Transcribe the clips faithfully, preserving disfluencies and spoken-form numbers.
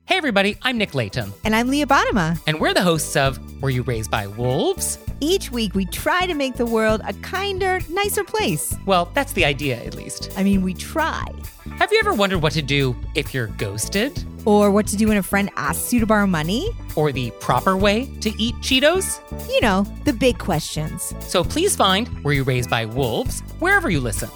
Hey everybody, I'm Nick Layton. And I'm Leah Bottima. And we're the hosts of Were You Raised by Wolves? Each week we try to make the world a kinder, nicer place. Well, that's the idea, at least. I mean, we try. Have you ever wondered what to do if you're ghosted? Or what to do when a friend asks you to borrow money? Or the proper way to eat Cheetos? You know, the big questions. So please find Were You Raised by Wolves wherever you listen.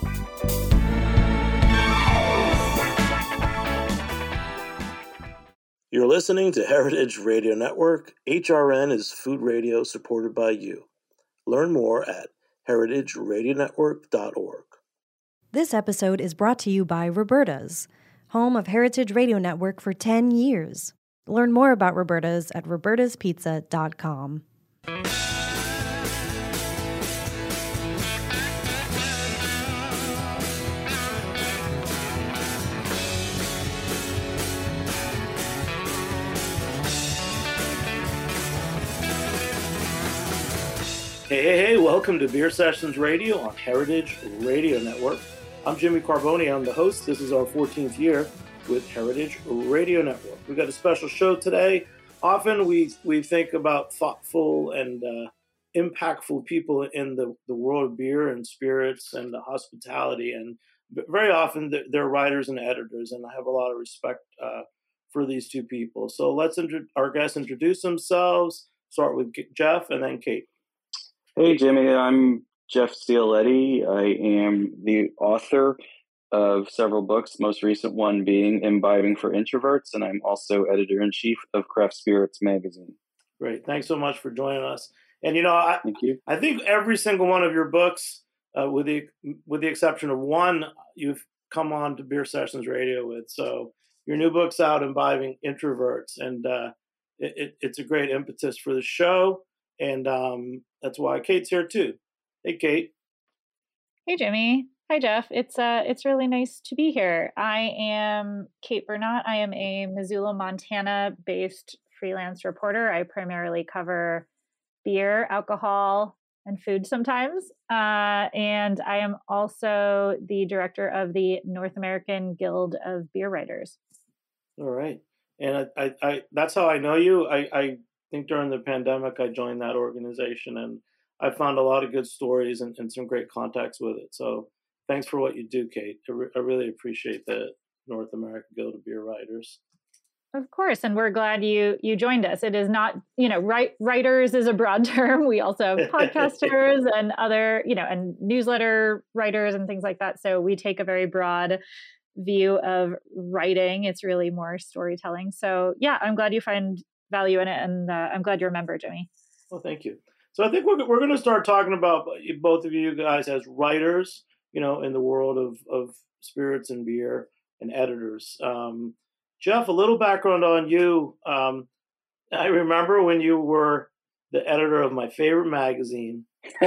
You're listening to Heritage Radio Network. H R N is food radio supported by you. Learn more at heritage radio network dot org. This episode is brought to you by Roberta's, home of Heritage Radio Network for ten years. Learn more about Roberta's at robertas pizza dot com. Hey, hey, hey, welcome to Beer Sessions Radio on Heritage Radio Network. I'm Jimmy Carboni, I'm the host. This is our fourteenth year with Heritage Radio Network. We've got a special show today. Often we we think about thoughtful and uh, impactful people in the, the world of beer and spirits and hospitality. And very often they're, they're writers and editors, and I have a lot of respect uh, for these two people. So let's, intro- our guests introduce themselves. Start with Jeff and then Kate. Hey, Jimmy, I'm Jeff Cioletti. I am the author of several books, most recent one being Imbibing for Introverts, and I'm also editor-in-chief of Craft Spirits magazine. Great. Thanks so much for joining us. And, you know, I, Thank you. I think every single one of your books, uh, with the with the exception of one, you've come on to Beer Sessions Radio with. So your new book's out, Imbibing Introverts, and uh, it, it, it's a great impetus for the show. And um, that's why Kate's here too. Hey, Kate. Hey, Jimmy. Hi, Jeff. It's uh, it's really nice to be here. I am Kate Burnott. I am a Missoula, Montana-based freelance reporter. I primarily cover beer, alcohol, and food sometimes. Uh, and I am also the director of the North American Guild of Beer Writers. All right. And I, I, I that's how I know you. I, I think during the pandemic, I joined that organization, and I found a lot of good stories and, and some great contacts with it. So thanks for what you do, Kate. I, re- I really appreciate the North American Guild of Beer Writers. Of course, and we're glad you you joined us. It is not, you know, write, writers is a broad term. We also have podcasters and other, you know, and newsletter writers and things like that. So we take a very broad view of writing. It's really more storytelling. So yeah, I'm glad you find value in it, and uh, I'm glad you're a member, Jimmy. Well, thank you. So I think we're we're going to start talking about both of you guys as writers, you know, in the world of of spirits and beer, and editors. Um, Jeff, a little background on you. Um, I remember when you were the editor of my favorite magazine,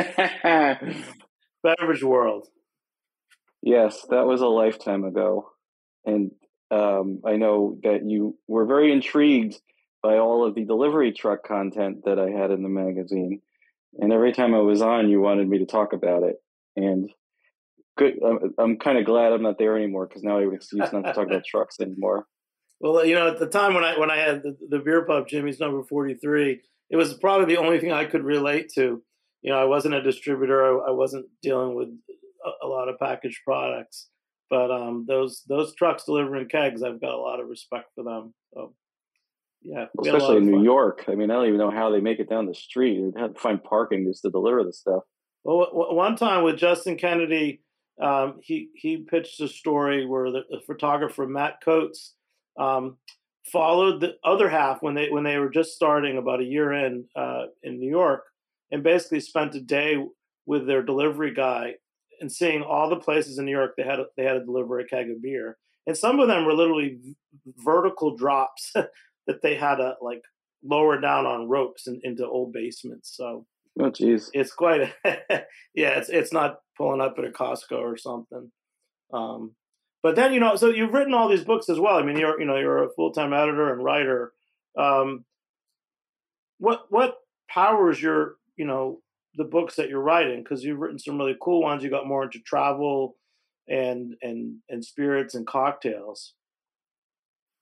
Beverage World. Yes, that was a lifetime ago. And um, I know that you were very intrigued by all of the delivery truck content that I had in the magazine. And every time I was on, you wanted me to talk about it. And good, I'm, I'm kind of glad I'm not there anymore, because now I have an excuse not to talk about trucks anymore. Well, you know, at the time when I when I had the, the beer pub, Jimmy's Number forty-three, it was probably the only thing I could relate to. You know, I wasn't a distributor. I, I wasn't dealing with a, a lot of packaged products. But um, those those trucks delivering kegs, I've got a lot of respect for them. So, yeah, especially in New York. I mean, I don't even know how they make it down the street. You'd have to find parking just to deliver the stuff. Well, w- one time with Justin Kennedy, um, he he pitched a story where the, the photographer Matt Coates um, followed the other half when they when they were just starting about a year in uh, in New York, and basically spent a day with their delivery guy and seeing all the places in New York they had they had to deliver a keg of beer, and some of them were literally v- vertical drops that they had to like lower down on ropes and into old basements. So, oh geez, it's quite a yeah. It's it's not pulling up at a Costco or something. Um, but then you know, so you've written all these books as well. I mean, you're you know you're a full time editor and writer. Um, what what powers your you know the books that you're writing? Because you've written some really cool ones. You got more into travel and and and spirits and cocktails.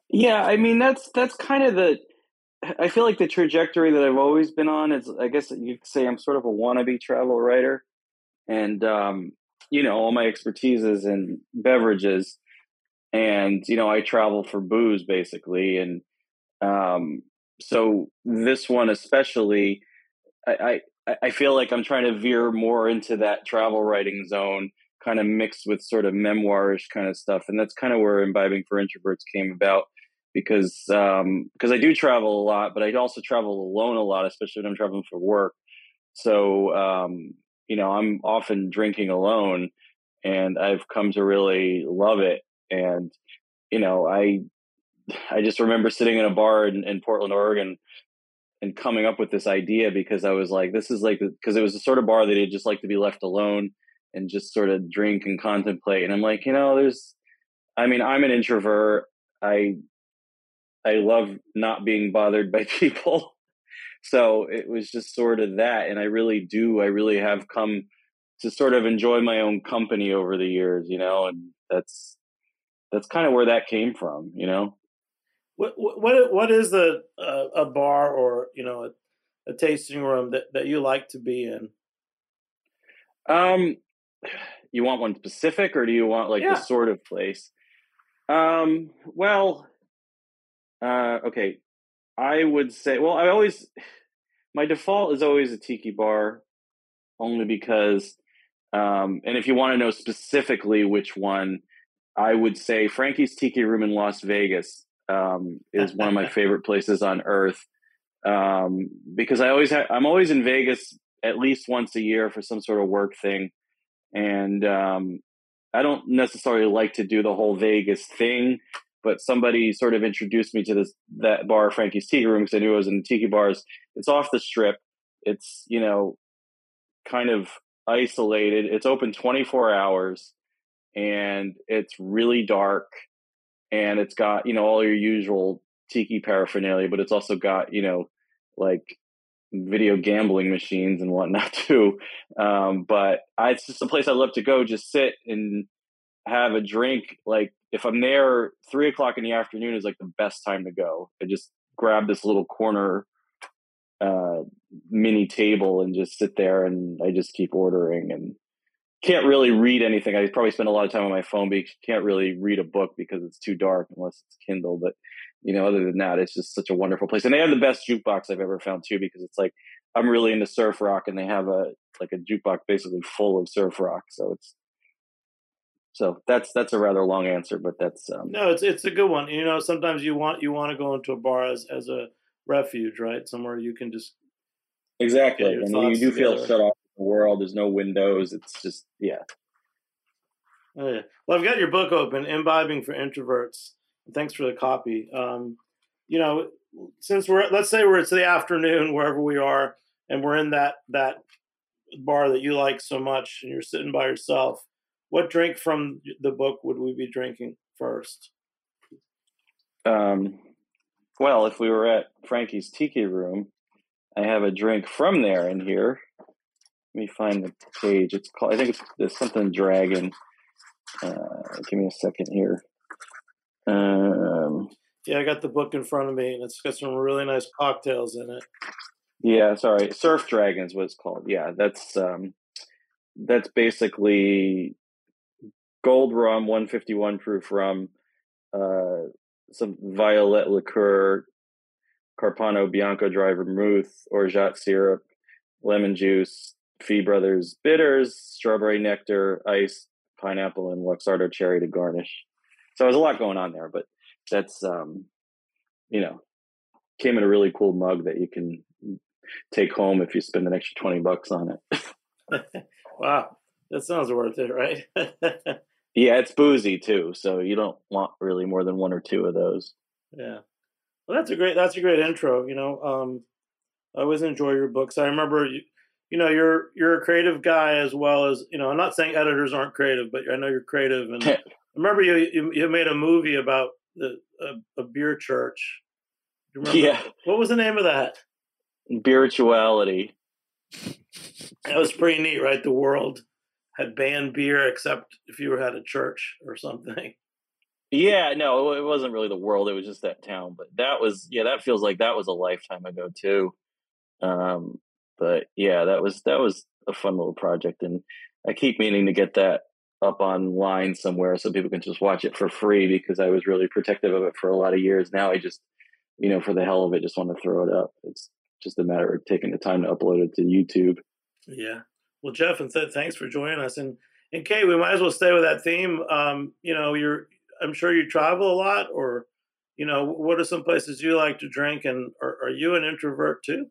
Yeah, I mean that's that's kind of the. I feel like the trajectory that I've always been on is, I guess you could say, I'm sort of a wannabe travel writer, and um, you know, all my expertise is in beverages, and you know, I travel for booze basically, and um, so this one especially, I, I I feel like I'm trying to veer more into that travel writing zone, kind of mixed with sort of memoirish kind of stuff, and that's kind of where Imbibing for Introverts came about. Because um, because I do travel a lot, but I also travel alone a lot, especially when I'm traveling for work. So um, you know, I'm often drinking alone, and I've come to really love it. And you know, I I just remember sitting in a bar in, in Portland, Oregon, and coming up with this idea because I was like, this is like, because it was the sort of bar that I'd just like to be left alone and just sort of drink and contemplate. And I'm like, you know, there's, I mean, I'm an introvert. I I love not being bothered by people. So it was just sort of that. And I really do, I really have come to sort of enjoy my own company over the years, you know, and that's, that's kind of where that came from, you know? What, what, what is the, uh, a bar or, you know, a, a tasting room that, that you like to be in? Um, you want one specific, or do you want like yeah. the sort of place? Um, well, Uh, okay, I would say, well, I always, my default is always a tiki bar, only because, um, and if you want to know specifically which one, I would say Frankie's Tiki Room in Las Vegas um, is one of my favorite places on earth, um, because I always have, I'm always in Vegas at least once a year for some sort of work thing, and um, I don't necessarily like to do the whole Vegas thing. But somebody sort of introduced me to this that bar, Frankie's Tiki Room, because I knew I was in tiki bars. It's off the strip. It's, you know, kind of isolated. It's open twenty-four hours, and it's really dark, and it's got, you know, all your usual tiki paraphernalia, but it's also got, you know, like video gambling machines and whatnot too. Um, but I, it's just a place I love to go, just sit and have a drink. Like if I'm there, three o'clock in the afternoon is like the best time to go. I just grab this little corner uh, mini table and just sit there, and I just keep ordering, and can't really read anything. I probably spend a lot of time on my phone, but you can't really read a book because it's too dark unless it's Kindle. But you know, other than that, it's just such a wonderful place. And they have the best jukebox I've ever found too, because it's like, I'm really into surf rock, and they have a like a jukebox basically full of surf rock. So it's So that's that's a rather long answer, but that's um, no, it's it's a good one. You know, sometimes you want you want to go into a bar as, as a refuge, right? Somewhere you can just exactly, and you do together. Feel shut off from the world. There's no windows. It's just yeah. Oh, yeah. Well, I've got your book open, Imbibing for Introverts. Thanks for the copy. Um, you know, since we're let's say we're it's the afternoon wherever we are, and we're in that that bar that you like so much, and you're sitting by yourself. What drink from the book would we be drinking first? Um, well, if we were at Frankie's Tiki Room, I have a drink from there in here. Let me find the page. It's called, I think it's, it's something Dragon. Uh, give me a second here. Um, yeah, I got the book in front of me, and it's got some really nice cocktails in it. Yeah, sorry. Surf Dragon is what it's called. Yeah, that's um, that's basically gold rum, one fifty-one proof rum, uh, some violet liqueur, Carpano Bianco dry vermouth, orgeat syrup, lemon juice, Fee Brothers bitters, strawberry nectar, ice, pineapple, and Luxardo cherry to garnish. So there's a lot going on there, but that's, um, you know, came in a really cool mug that you can take home if you spend an extra twenty bucks on it. Wow. That sounds worth it, right? Yeah, it's boozy too, so you don't want really more than one or two of those. Yeah, well, that's a great that's a great intro. You know, um, I always enjoy your books. I remember, you, you know, you're you're a creative guy as well as, you know. I'm not saying editors aren't creative, but I know you're creative. And I remember you, you you made a movie about the a, a beer church. Do you remember? Yeah. What was the name of that? Beerituality. That was pretty neat, right? The world had banned beer except if you had a church or something. Yeah, no, it wasn't really the world. It was just that town. But that was, yeah, that feels like that was a lifetime ago too. Um, but yeah, that was that was a fun little project, and I keep meaning to get that up online somewhere so people can just watch it for free because I was really protective of it for a lot of years. Now I just, you know, for the hell of it, just want to throw it up. It's just a matter of taking the time to upload it to YouTube. Yeah. Well, Jeff, and th- thanks for joining us. And and Kay, we might as well stay with that theme. Um, you know, you're I'm sure you travel a lot, or you know, what are some places you like to drink? And are, are you an introvert too?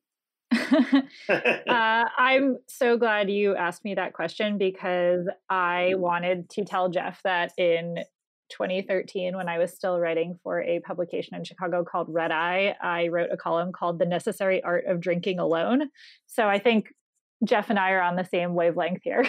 uh, I'm so glad you asked me that question because I wanted to tell Jeff that in twenty thirteen, when I was still writing for a publication in Chicago called Red Eye, I wrote a column called The Necessary Art of Drinking Alone. So I think Jeff and I are on the same wavelength here.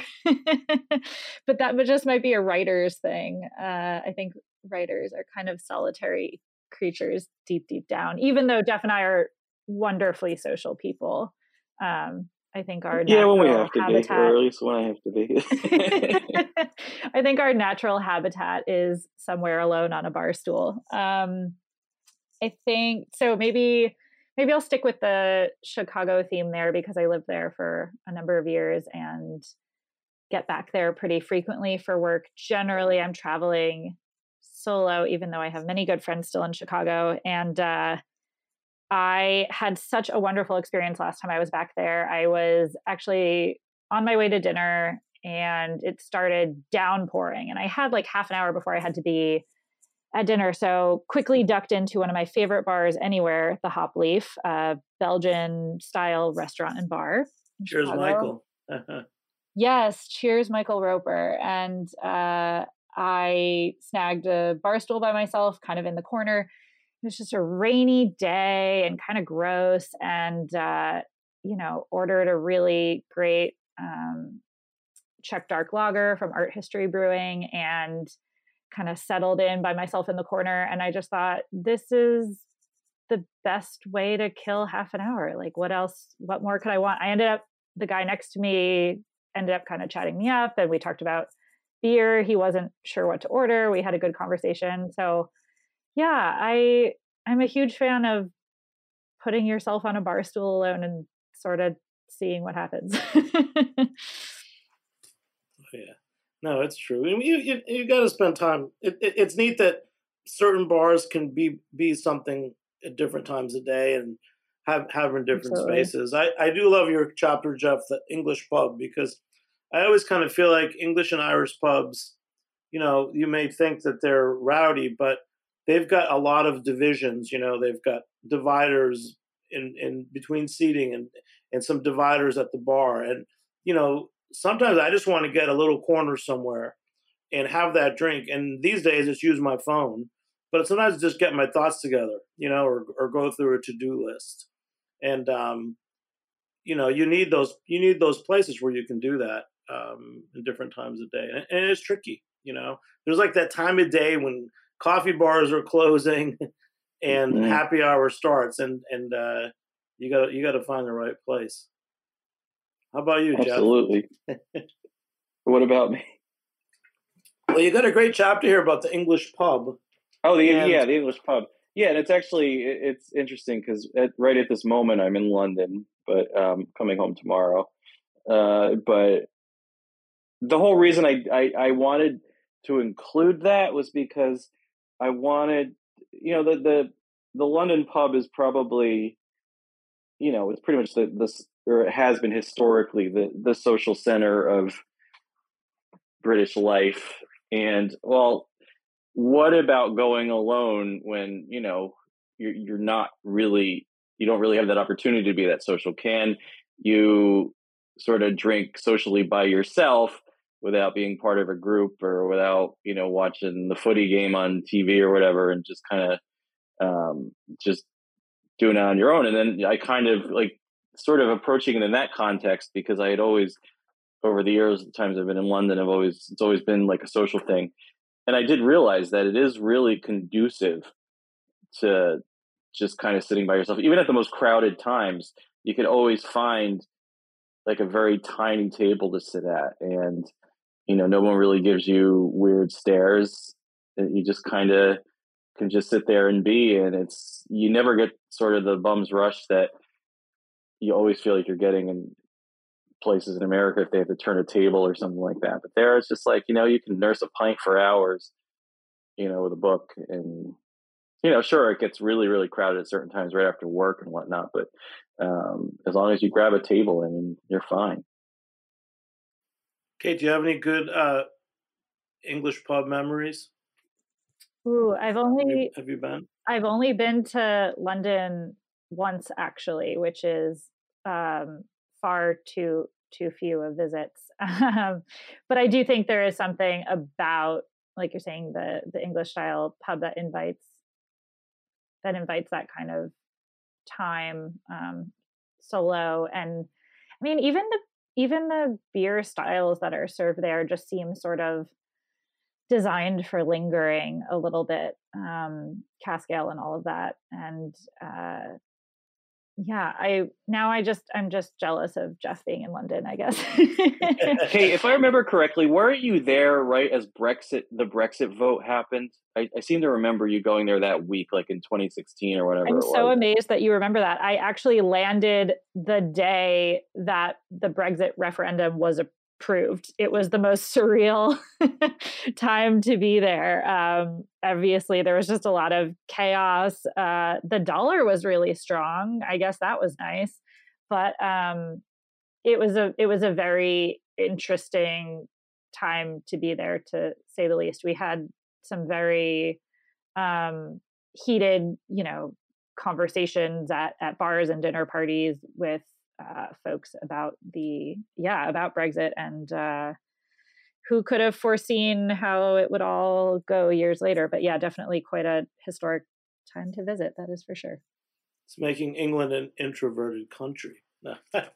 But that just might be a writer's thing. Uh, I think writers are kind of solitary creatures deep, deep down, even though Jeff and I are wonderfully social people. Um, I think our yeah, natural when we have to habitat, be, or at least when I have to be. I think our natural habitat is somewhere alone on a bar stool. Um, I think so. Maybe maybe I'll stick with the Chicago theme there because I lived there for a number of years and get back there pretty frequently for work. Generally, I'm traveling solo, even though I have many good friends still in Chicago. And uh, I had such a wonderful experience last time I was back there. I was actually on my way to dinner and it started downpouring. And I had like half an hour before I had to be at dinner. So quickly ducked into one of my favorite bars anywhere, the Hop Leaf, uh, Belgian style restaurant and bar. Cheers, Chicago. Michael. Yes. Cheers, Michael Roper. And uh, I snagged a bar stool by myself, kind of in the corner. It was just a rainy day and kind of gross, and, uh, you know, ordered a really great um, Czech dark lager from Art History Brewing and kind of settled in by myself in the corner. And I just thought, this is the best way to kill half an hour. Like, what else, what more could I want? I ended up, the guy next to me ended up kind of chatting me up, and we talked about beer. He wasn't sure what to order. We had a good conversation. So yeah, I, I'm a huge fan of putting yourself on a bar stool alone and sort of seeing what happens. Yeah, no, it's true. I mean, you you, you got to spend time. It, it, it's neat that certain bars can be be something at different times of day and have have in different Absolutely. spaces. I, I do love your chapter, Jeff, the English pub, because I always kind of feel like English and Irish pubs, you know, you may think that they're rowdy, but they've got a lot of divisions. You know, they've got dividers in, in between seating and, and some dividers at the bar. And, you know, sometimes I just want to get a little corner somewhere and have that drink. And these days it's use my phone, but sometimes it's just get my thoughts together, you know, or, or go through a to-do list. And, um, you know, you need those, you need those places where you can do that um, in different times of day. And, and it's tricky, you know, there's like that time of day when coffee bars are closing and mm-hmm. happy hour starts, and, and uh, you got you got to find the right place. How about you, Absolutely. Jeff? Absolutely. What about me? Well, you got a great chapter here about the English pub. Oh, the and, yeah, the English pub. Yeah, and it's actually, it's interesting because at, right at this moment I'm in London, but um, coming home tomorrow. Uh, but the whole reason I, I, I wanted to include that was because I wanted, you know, the, the, the London pub is probably, you know, it's pretty much the, this, or it has been historically the, the social center of British life. And well, what about going alone when, you know, you're, you're not really, you don't really have that opportunity to be that social? Can you sort of drink socially by yourself without being part of a group, or without, you know, watching the footy game on T V or whatever, and just kind of um, just doing it on your own? And then I kind of like sort of approaching it in that context, because I had always, over the years, the times I've been in London, I've always, it's always been like a social thing. And I did realize that it is really conducive to just kind of sitting by yourself. Even at the most crowded times, you could always find like a very tiny table to sit at. And, you know, no one really gives you weird stares. you just kind of can just sit there and be, and it's, you never get sort of the bum's rush that you always feel like you're getting in places in America if they have to turn a table or something like that. But there, it's just like, you know, you can nurse a pint for hours, you know, with a book. And, you know, sure, it gets really, really crowded at certain times right after work and whatnot. But um, as long as you grab a table, I mean, you're fine. Kate, do you have any good uh, English pub memories? Ooh, I've only have you, have you been? I've only been to London once, actually, which is um, far too too few of visits. Um, but I do think there is something about, like you're saying, the the English style pub that invites that invites that kind of time um, solo. And I mean, even the even the beer styles that are served there just seem sort of designed for lingering a little bit, um, cask ale and all of that. And uh, yeah, I now I just I'm just jealous of Jeff being in London, I guess. Hey, if I remember correctly, weren't you there right as Brexit the Brexit vote happened? I, I seem to remember you going there that week, like in twenty sixteen or whatever. I'm it was. so amazed that you remember that. I actually landed the day that the Brexit referendum was approved. It was the most surreal time to be there. Um, obviously, there was just a lot of chaos. Uh, the dollar was really strong. I guess that was nice, but um, it was a it was a very interesting time to be there, to say the least. We had some very um, heated, you know, conversations at at bars and dinner parties with Uh, folks about the yeah about Brexit, and uh, who could have foreseen how it would all go years later. But yeah, definitely quite a historic time to visit, that is for sure. It's making England an introverted country. No.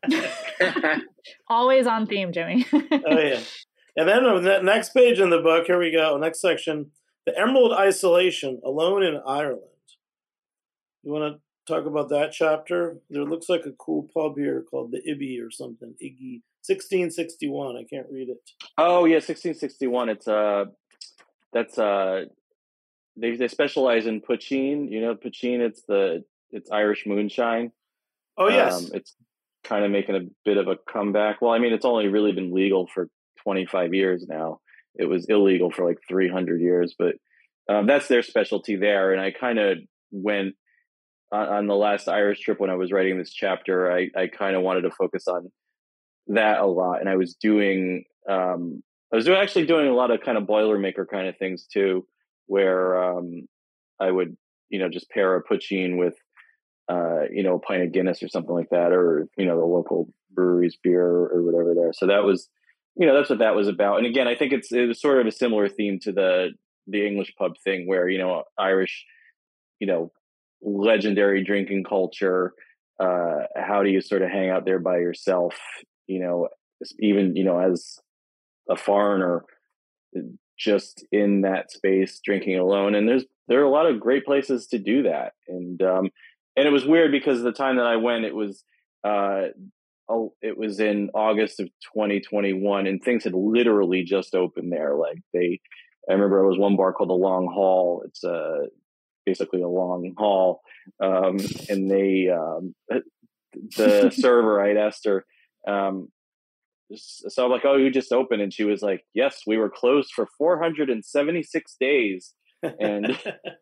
Always on theme, Jimmy. Oh yeah. And then on the next page in the book, here we go, next section, the Emerald Isolation, Alone in Ireland. You want to talk about that chapter? There looks like a cool pub here called the Ibby or something. Iggy, sixteen sixty-one. I can't read it. Oh yeah, sixteen sixty-one. It's uh, that's uh, they they specialize in poitín. You know, poitín. It's the it's Irish moonshine. Oh yes. Um, it's kind of making a bit of a comeback. Well, I mean, it's only really been legal for twenty-five years now. It was illegal for like three hundred years, but um, that's their specialty there. And I kind of went. On the last Irish trip when I was writing this chapter, I, I kind of wanted to focus on that a lot. And I was doing, um, I was doing, actually doing a lot of kind of Boilermaker kind of things too, where um, I would, you know, just pair a poitín with, uh, you know, a pint of Guinness or something like that, or, you know, the local brewery's beer or whatever there. So that was, you know, that's what that was about. And again, I think it's, it was sort of a similar theme to the, the English pub thing where, you know, Irish, you know, legendary drinking culture. Uh, how do you sort of hang out there by yourself? You know, even, you know, as a foreigner, just in that space, drinking alone. And there's, there are a lot of great places to do that. And, um, and it was weird because the time that I went, it was, uh, oh, it was in August of twenty twenty-one and things had literally just opened there. Like they, I remember it was one bar called the Long Hall. It's a, uh, basically a long hall. Um, and they, um, the server, I'd asked her, um, so I'm like, oh, you just opened. And she was like, yes, we were closed for four hundred seventy-six days. And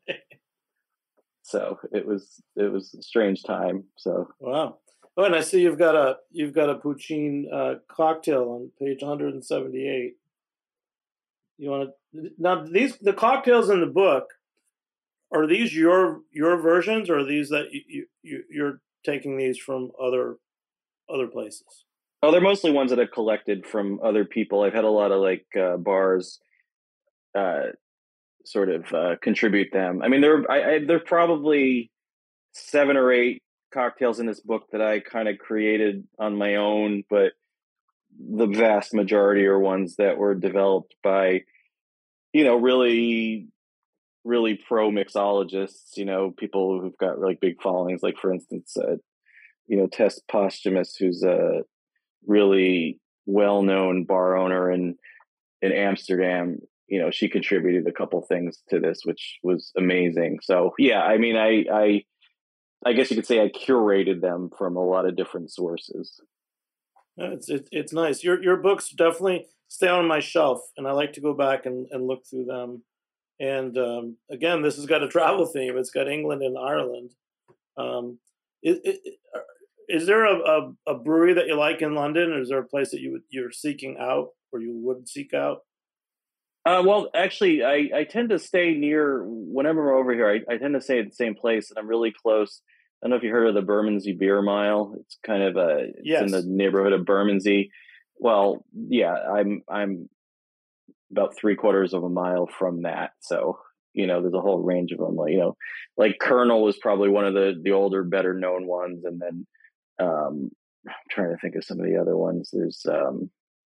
so it was, it was a strange time. So, wow. Oh, and I see you've got a, you've got a poitín uh, cocktail on page one seventy-eight. You want to, now these, the cocktails in the book, are these your your versions, or are these that you, you you're taking these from other other places? Oh, they're mostly ones that I've collected from other people. I've had a lot of like uh, bars, uh, sort of uh, contribute them. I mean, there I, I there's probably seven or eight cocktails in this book that I kind of created on my own, but the vast majority are ones that were developed by, you know, really. really pro mixologists, you know, people who've got like big followings, like for instance, uh, you know, Tess Posthumus, who's a really well-known bar owner in, in Amsterdam. you know, she contributed a couple things to this, which was amazing. So yeah, I mean, I, I, I guess you could say I curated them from a lot of different sources. It's it, it's nice. Your your books definitely stay on my shelf, and I like to go back and, and look through them. And um, again, this has got a travel theme. It's got England and Ireland. Um, is, is there a, a, a brewery that you like in London, or is there a place that you would, you're seeking out, or you would seek out? Uh, well, actually, I, I tend to stay near, whenever I'm over here, I, I tend to stay at the same place, and I'm really close. I don't know if you heard of the Bermondsey Beer Mile. It's kind of a, it's yes. in the neighborhood of Bermondsey. Well, yeah, I'm I'm about three quarters of a mile from that. So, you know, there's a whole range of them. Like, you know, like Colonel was probably one of the, the older, better known ones. And then um, I'm trying to think of some of the other ones. There's, um,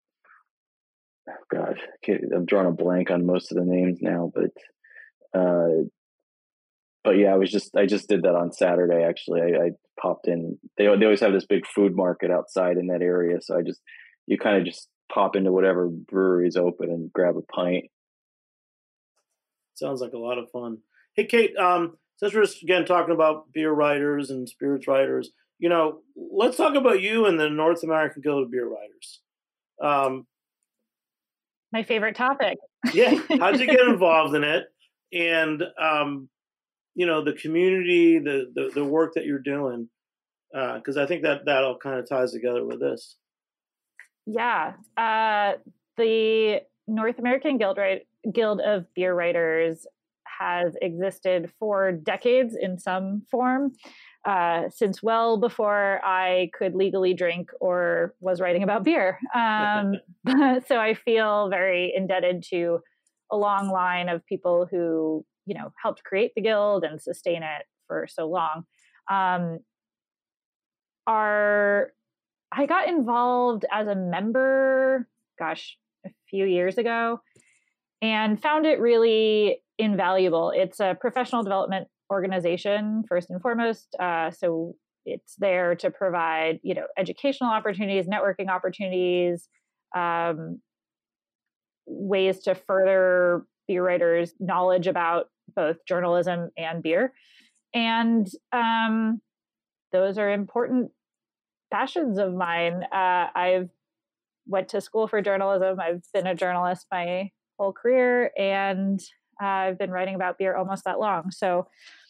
oh God, I'm drawing a blank on most of the names now, but, uh, but yeah, I was just, I just did that on Saturday. Actually, I, I popped in, they, they always have this big food market outside in that area. So I just, you kind of just pop into whatever brewery is open and grab a pint. Sounds like a lot of fun. Hey, Kate, um, since we're again talking about beer writers and spirits writers, you know, let's talk about you and the North American Guild of Beer Writers. Um, My favorite topic. Yeah. How'd you get involved in it? And, um, you know, the community, the, the, the work that you're doing, because uh, I think that that all kind of ties together with this. Yeah. Uh, the North American Guild, right, Guild of Beer Writers has existed for decades in some form, uh, since well before I could legally drink or was writing about beer. Um, so I feel very indebted to a long line of people who, you know, helped create the guild and sustain it for so long. Um, our I got involved as a member, gosh, a few years ago, and found it really invaluable. It's a professional development organization, first and foremost. Uh, so it's there to provide, you know, educational opportunities, networking opportunities, um, ways to further beer writers' knowledge about both journalism and beer. And um, those are important passions of mine. Uh, I've went to school for journalism. I've been a journalist my whole career, and uh, I've been writing about beer almost that long. So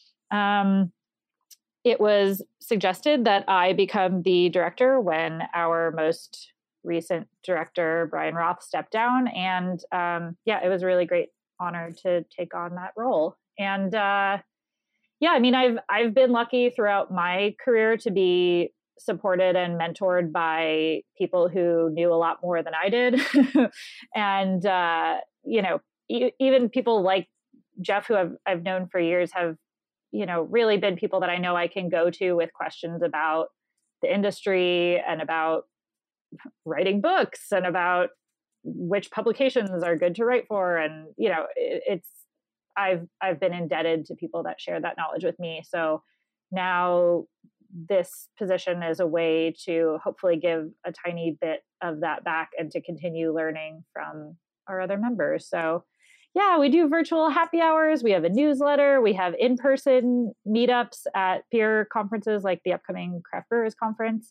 um, it was suggested that I become the director when our most recent director, Brian Roth, stepped down. And um, yeah, it was a really great honor to take on that role. And uh, yeah, I mean, I've I've been lucky throughout my career to be supported and mentored by people who knew a lot more than I did. And, uh, you know, e- even people like Jeff, who I've, I've known for years, have, you know, really been people that I know I can go to with questions about the industry and about writing books and about which publications are good to write for. And, you know, it, it's, I've, I've been indebted to people that share that knowledge with me. So now this position is a way to hopefully give a tiny bit of that back and to continue learning from our other members. So yeah, we do virtual happy hours. We have a newsletter. We have in-person meetups at beer conferences like the upcoming Craft Brewers Conference.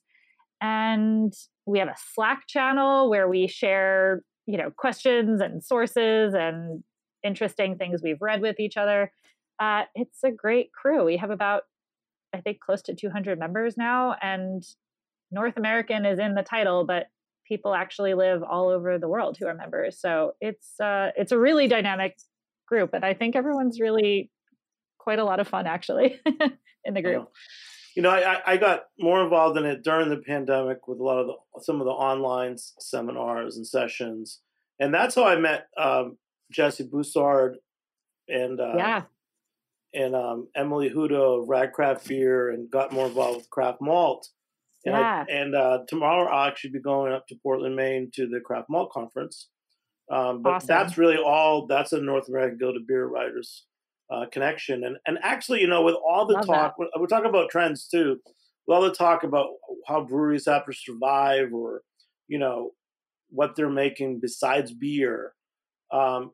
And we have a Slack channel where we share, you know, questions and sources and interesting things we've read with each other. Uh, it's a great crew. We have about I think close to two hundred members now, and North American is in the title, but people actually live all over the world who are members. So it's uh, it's a really dynamic group, and I think everyone's really quite a lot of fun actually in the group. You know, I, I got more involved in it during the pandemic with a lot of the, some of the online seminars and sessions, and that's how I met um, Jesse Boussard and uh, yeah. and um, Emily Hudo of Rad Craft Beer, and got more involved with Craft Malt. And, yeah. I, and uh, tomorrow I'll actually be going up to Portland, Maine to the Craft Malt Conference. Um, but awesome. That's really all, that's a North American Guild of Beer Writers uh, connection. And and actually, you know, with all the Love talk, we're, we're talking about trends too, with all the talk about how breweries have to survive, or, you know, what they're making besides beer. Um,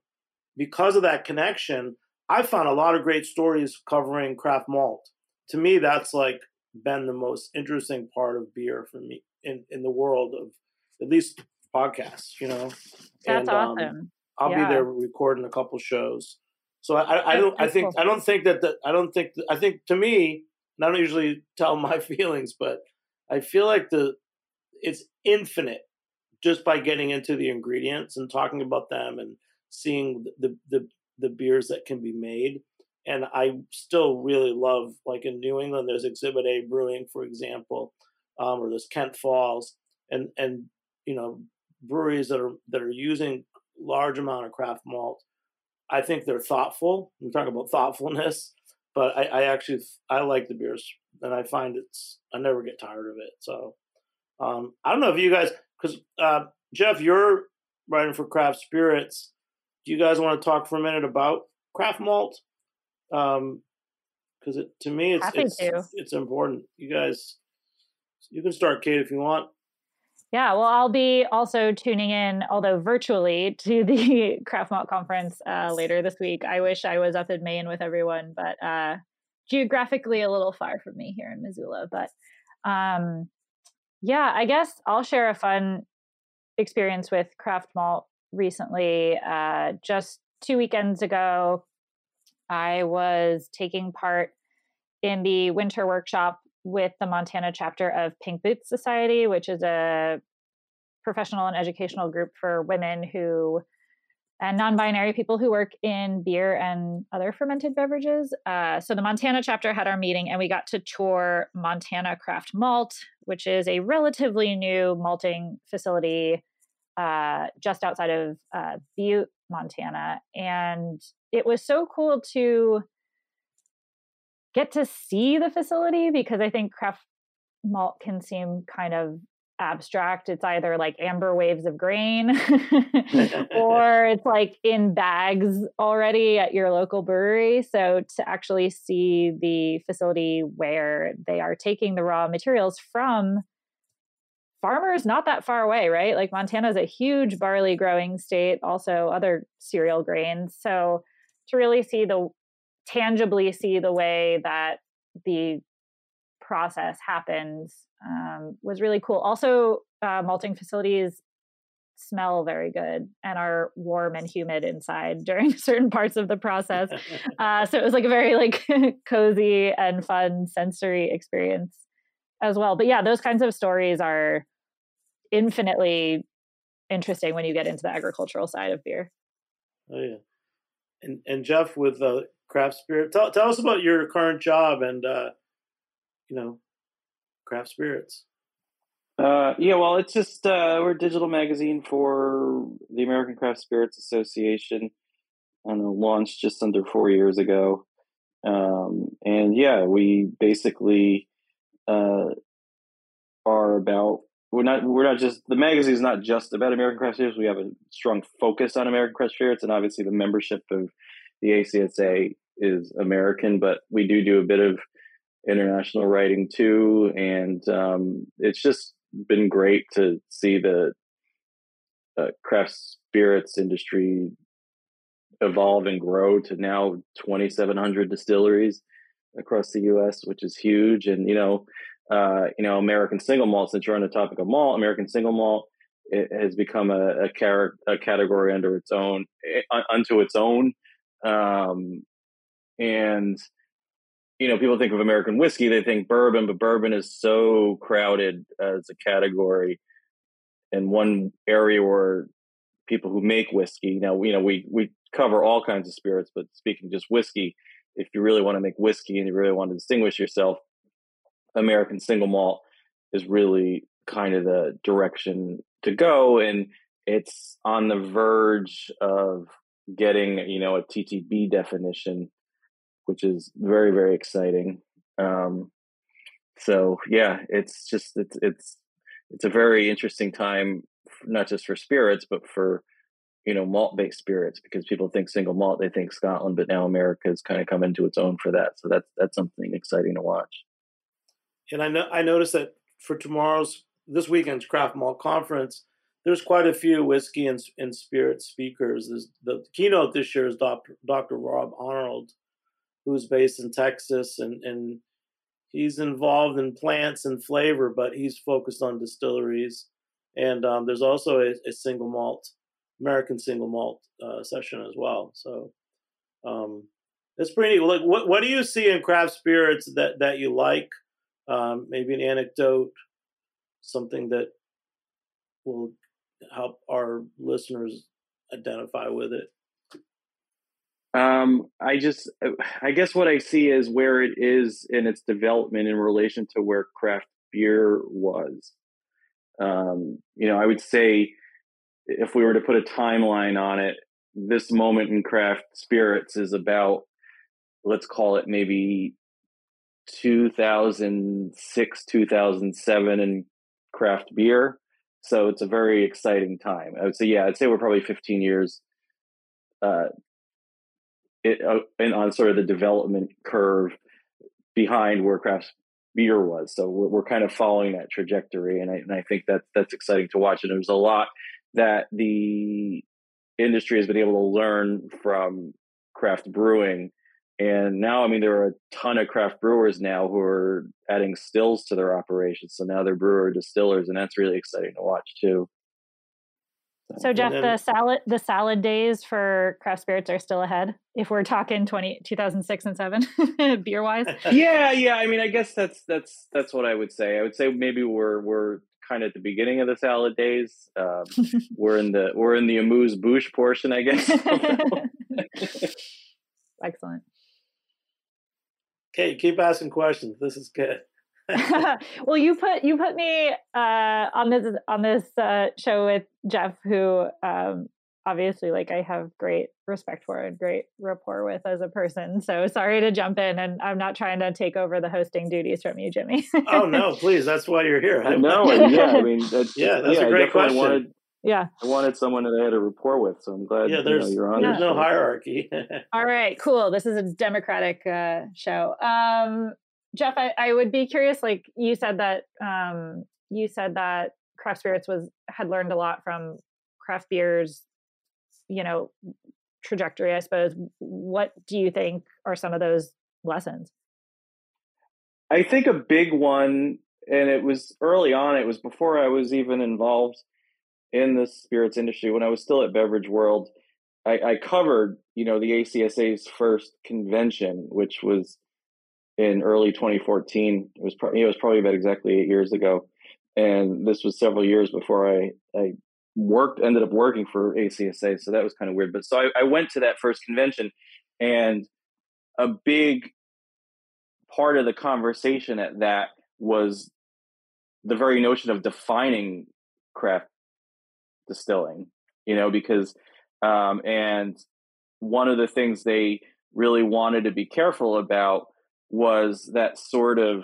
because of that connection, I found a lot of great stories covering craft malt. To me, that's like been the most interesting part of beer for me in, in the world of at least podcasts, you know. That's and, awesome. Um, I'll yeah. be there recording a couple shows. So I, I, I don't. I think. Cool. I don't think that. The, I don't think. The, I think to me, and I don't usually tell my feelings, but I feel like the it's infinite just by getting into the ingredients and talking about them and seeing the the the beers that can be made. And I still really love, like in New England, there's Exhibit A Brewing, for example, um, or there's Kent Falls, and and you know breweries that are that are using large amount of craft malt. I think they're thoughtful. I'm talking about thoughtfulness, but I, I actually I like the beers, and I find it's I never get tired of it. So um, I don't know if you guys, because uh, Jeff, you're writing for Craft Spirits. Do you guys want to talk for a minute about craft malt? Um, because it to me it's Happy it's, to. it's important. You guys, you can start, Kate, if you want. Yeah, well, I'll be also tuning in, although virtually, to the Craft Malt Conference uh, later this week. I wish I was up in Maine with everyone, but uh, geographically a little far from me here in Missoula. But um, yeah, I guess I'll share a fun experience with craft malt recently. Uh, just two weekends ago, I was taking part in the winter workshop with the Montana chapter of Pink Boots Society, which is a professional and educational group for women who and non-binary people who work in beer and other fermented beverages. Uh, so the Montana chapter had our meeting, and we got to tour Montana Craft Malt, which is a relatively new malting facility uh, just outside of uh, Butte, Montana. And it was so cool to get to see the facility, because I think craft malt can seem kind of abstract. It's either like amber waves of grain or it's like in bags already at your local brewery. So to actually see the facility where they are taking the raw materials from farmers not that far away, right? Like Montana is a huge barley growing state, also other cereal grains. So to really see the tangibly see the way that the process happens um, was really cool. Also, uh, malting facilities smell very good and are warm and humid inside during certain parts of the process. Uh, so it was like a very like cozy and fun sensory experience as well. But yeah, those kinds of stories are infinitely interesting when you get into the agricultural side of beer. Oh yeah, and and Jeff with uh, Craft Spirit, tell tell us about your current job and uh, you know, Craft Spirits. Uh, yeah, well, it's just uh, we're a digital magazine for the American Craft Spirits Association, and launched just under four years ago. Um, and yeah, we basically uh, are about. We're not. We're not just the magazine is not just about American Craft Spirits. We have a strong focus on American Craft Spirits, and obviously the membership of the A C S A is American, but we do do a bit of international writing too, and um, it's just been great to see the uh, craft spirits industry evolve and grow to now twenty-seven hundred distilleries across the U S, which is huge. And you know, uh, you know, American Single Malt. Since you're on the topic of malt, American Single Malt it has become a, a, car- a category under its own, uh, unto its own, um, and. You know, people think of American whiskey, they think bourbon, but bourbon is so crowded as a category. And one area where people who make whiskey, now, you know, we, we cover all kinds of spirits, but speaking just whiskey, if you really want to make whiskey and you really want to distinguish yourself, American Single Malt is really kind of the direction to go. And it's on the verge of getting, you know, a T T B definition, which is very, very exciting. Um, so yeah, it's just, it's, it's, it's a very interesting time, not just for spirits, but for, you know, malt-based spirits, because people think single malt, they think Scotland, but now America has kind of come into its own for that. So that's, that's something exciting to watch. And I know, I noticed that for tomorrow's, this weekend's Craft Malt Conference, there's quite a few whiskey and, and spirit speakers. There's, the keynote this year is Doctor Doctor Rob Arnold, who's based in Texas, and, and he's involved in plants and flavor, but he's focused on distilleries. And um, there's also a, a single malt, American single malt uh, session as well. So um, it's pretty neat. Like, what what do you see in craft spirits that, that you like? Um, maybe an anecdote, something that will help our listeners identify with it. Um, I just, I guess what I see is where it is in its development in relation to where craft beer was. Um, you know, I would say if we were to put a timeline on it, this moment in craft spirits is about, let's call it maybe two thousand six, two thousand seven in craft beer. So it's a very exciting time. I would say, yeah, I'd say we're probably fifteen years uh, it, uh, and on sort of the development curve behind where craft beer was. So we're, we're kind of following that trajectory. And I, and I think that that's exciting to watch. And there's a lot that the industry has been able to learn from craft brewing. And now, I mean, there are a ton of craft brewers now who are adding stills to their operations. So now they're brewer distillers, and that's really exciting to watch too. So, so Jeff, then, the salad the salad days for craft spirits are still ahead. If we're talking twenty, two thousand six and seven, beer wise. Yeah, yeah. I mean, I guess that's that's that's what I would say. I would say maybe we're we're kind of at the beginning of the salad days. Um, we're in the we're in the amuse bouche portion, I guess. Excellent. Okay, keep asking questions. This is good. Well, you put you put me uh, on this on this uh, show with Jeff, who um, obviously, like, I have great respect for and great rapport with as a person. So sorry to jump in, and I'm not trying to take over the hosting duties from you, Jimmy. Oh no, please! That's why you're here. No, yeah, I mean, that's, yeah, that's yeah, a great question. Wanted, yeah, I wanted someone that I had a rapport with, so I'm glad. Yeah, there's you know, you're on there's there. no hierarchy. All right, cool. This is a democratic uh, show. Um, Jeff, I, I would be curious. Like you said that um, you said that craft spirits was had learned a lot from craft beers, you know, trajectory, I suppose. What do you think are some of those lessons? I think a big one, and it was early on. It was before I was even involved in the spirits industry. When I was still at Beverage World, I, I covered, you know, the A C S A's first convention, which was in early twenty fourteen. It was, pro- it was probably about exactly eight years ago. And this was several years before I, I worked, ended up working for A C S A. So that was kind of weird. But so I, I went to that first convention, and a big part of the conversation at that was the very notion of defining craft distilling, you know, because, um, and one of the things they really wanted to be careful about was that sort of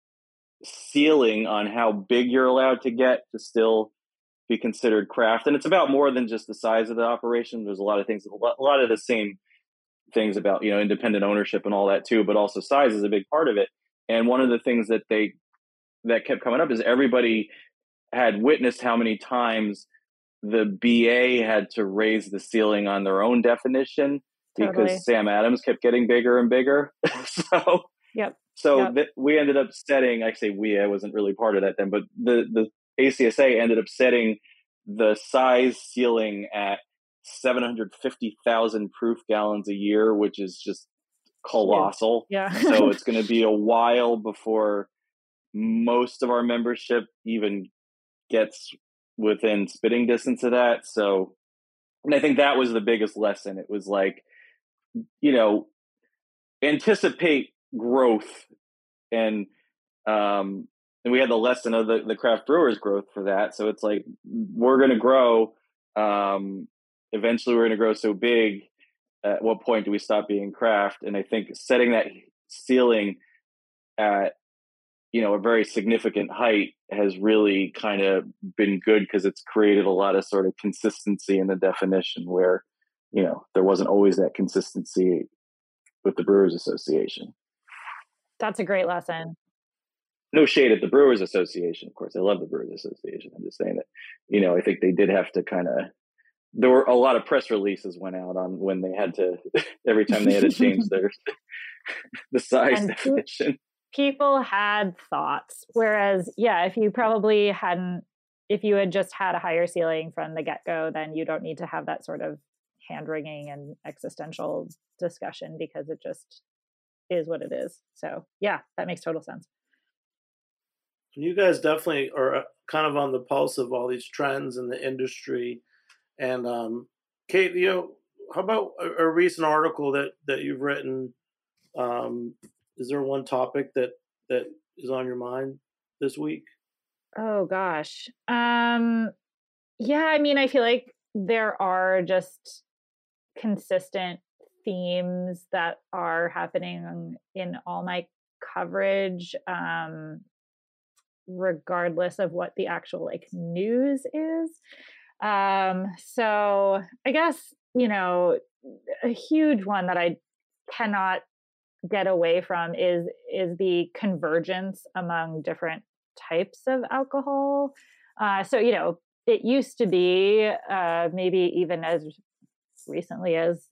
ceiling on how big you're allowed to get to still be considered craft. And it's about more than just the size of the operation. There's a lot of things, a lot, a lot of the same things about, you know, independent ownership and all that too, but also size is a big part of it. And one of the things that they, that kept coming up is everybody had witnessed how many times the B A had to raise the ceiling on their own definition because Totally. Sam Adams kept getting bigger and bigger. so, yep. so yep. that we ended up setting, I say we, I wasn't really part of that then, but the, the A C S A ended up setting the size ceiling at seven hundred fifty thousand proof gallons a year, which is just colossal. Yeah. So it's going to be a while before most of our membership even gets within spitting distance of that. So, and I think that was the biggest lesson. It was like, you know, anticipate growth. And, um, and we had the lesson of the, the craft brewers growth for that. So it's like, we're going to grow. Um, eventually we're going to grow so big. At what point do we stop being craft? And I think setting that ceiling at, you know, a very significant height has really kind of been good because it's created a lot of sort of consistency in the definition where, you know, there wasn't always that consistency with the Brewers Association. That's a great lesson. no shade at the Brewers Association. Of course, I love the Brewers Association. I'm just saying that, you know, I think they did have to kind of, there were a lot of press releases went out on when they had to, every time they had to change their, the size And definition. People had thoughts. Whereas, yeah, if you probably hadn't, if you had just had a higher ceiling from the get-go, then you don't need to have that sort of hand-wringing and existential discussion, because it just is what it is. So yeah, that makes total sense. You guys definitely are kind of on the pulse of all these trends in the industry. And um, Kate, you know, how about a, a recent article that, that you've written? Um, is there one topic that, that is on your mind this week? Oh gosh. Um, yeah, I mean, I feel like there are just consistent themes that are happening in all my coverage, um, regardless of what the actual like news is. Um, so I guess, you know, a huge one that I cannot get away from is is the convergence among different types of alcohol. Uh, so, you know, it used to be uh, maybe even as recently as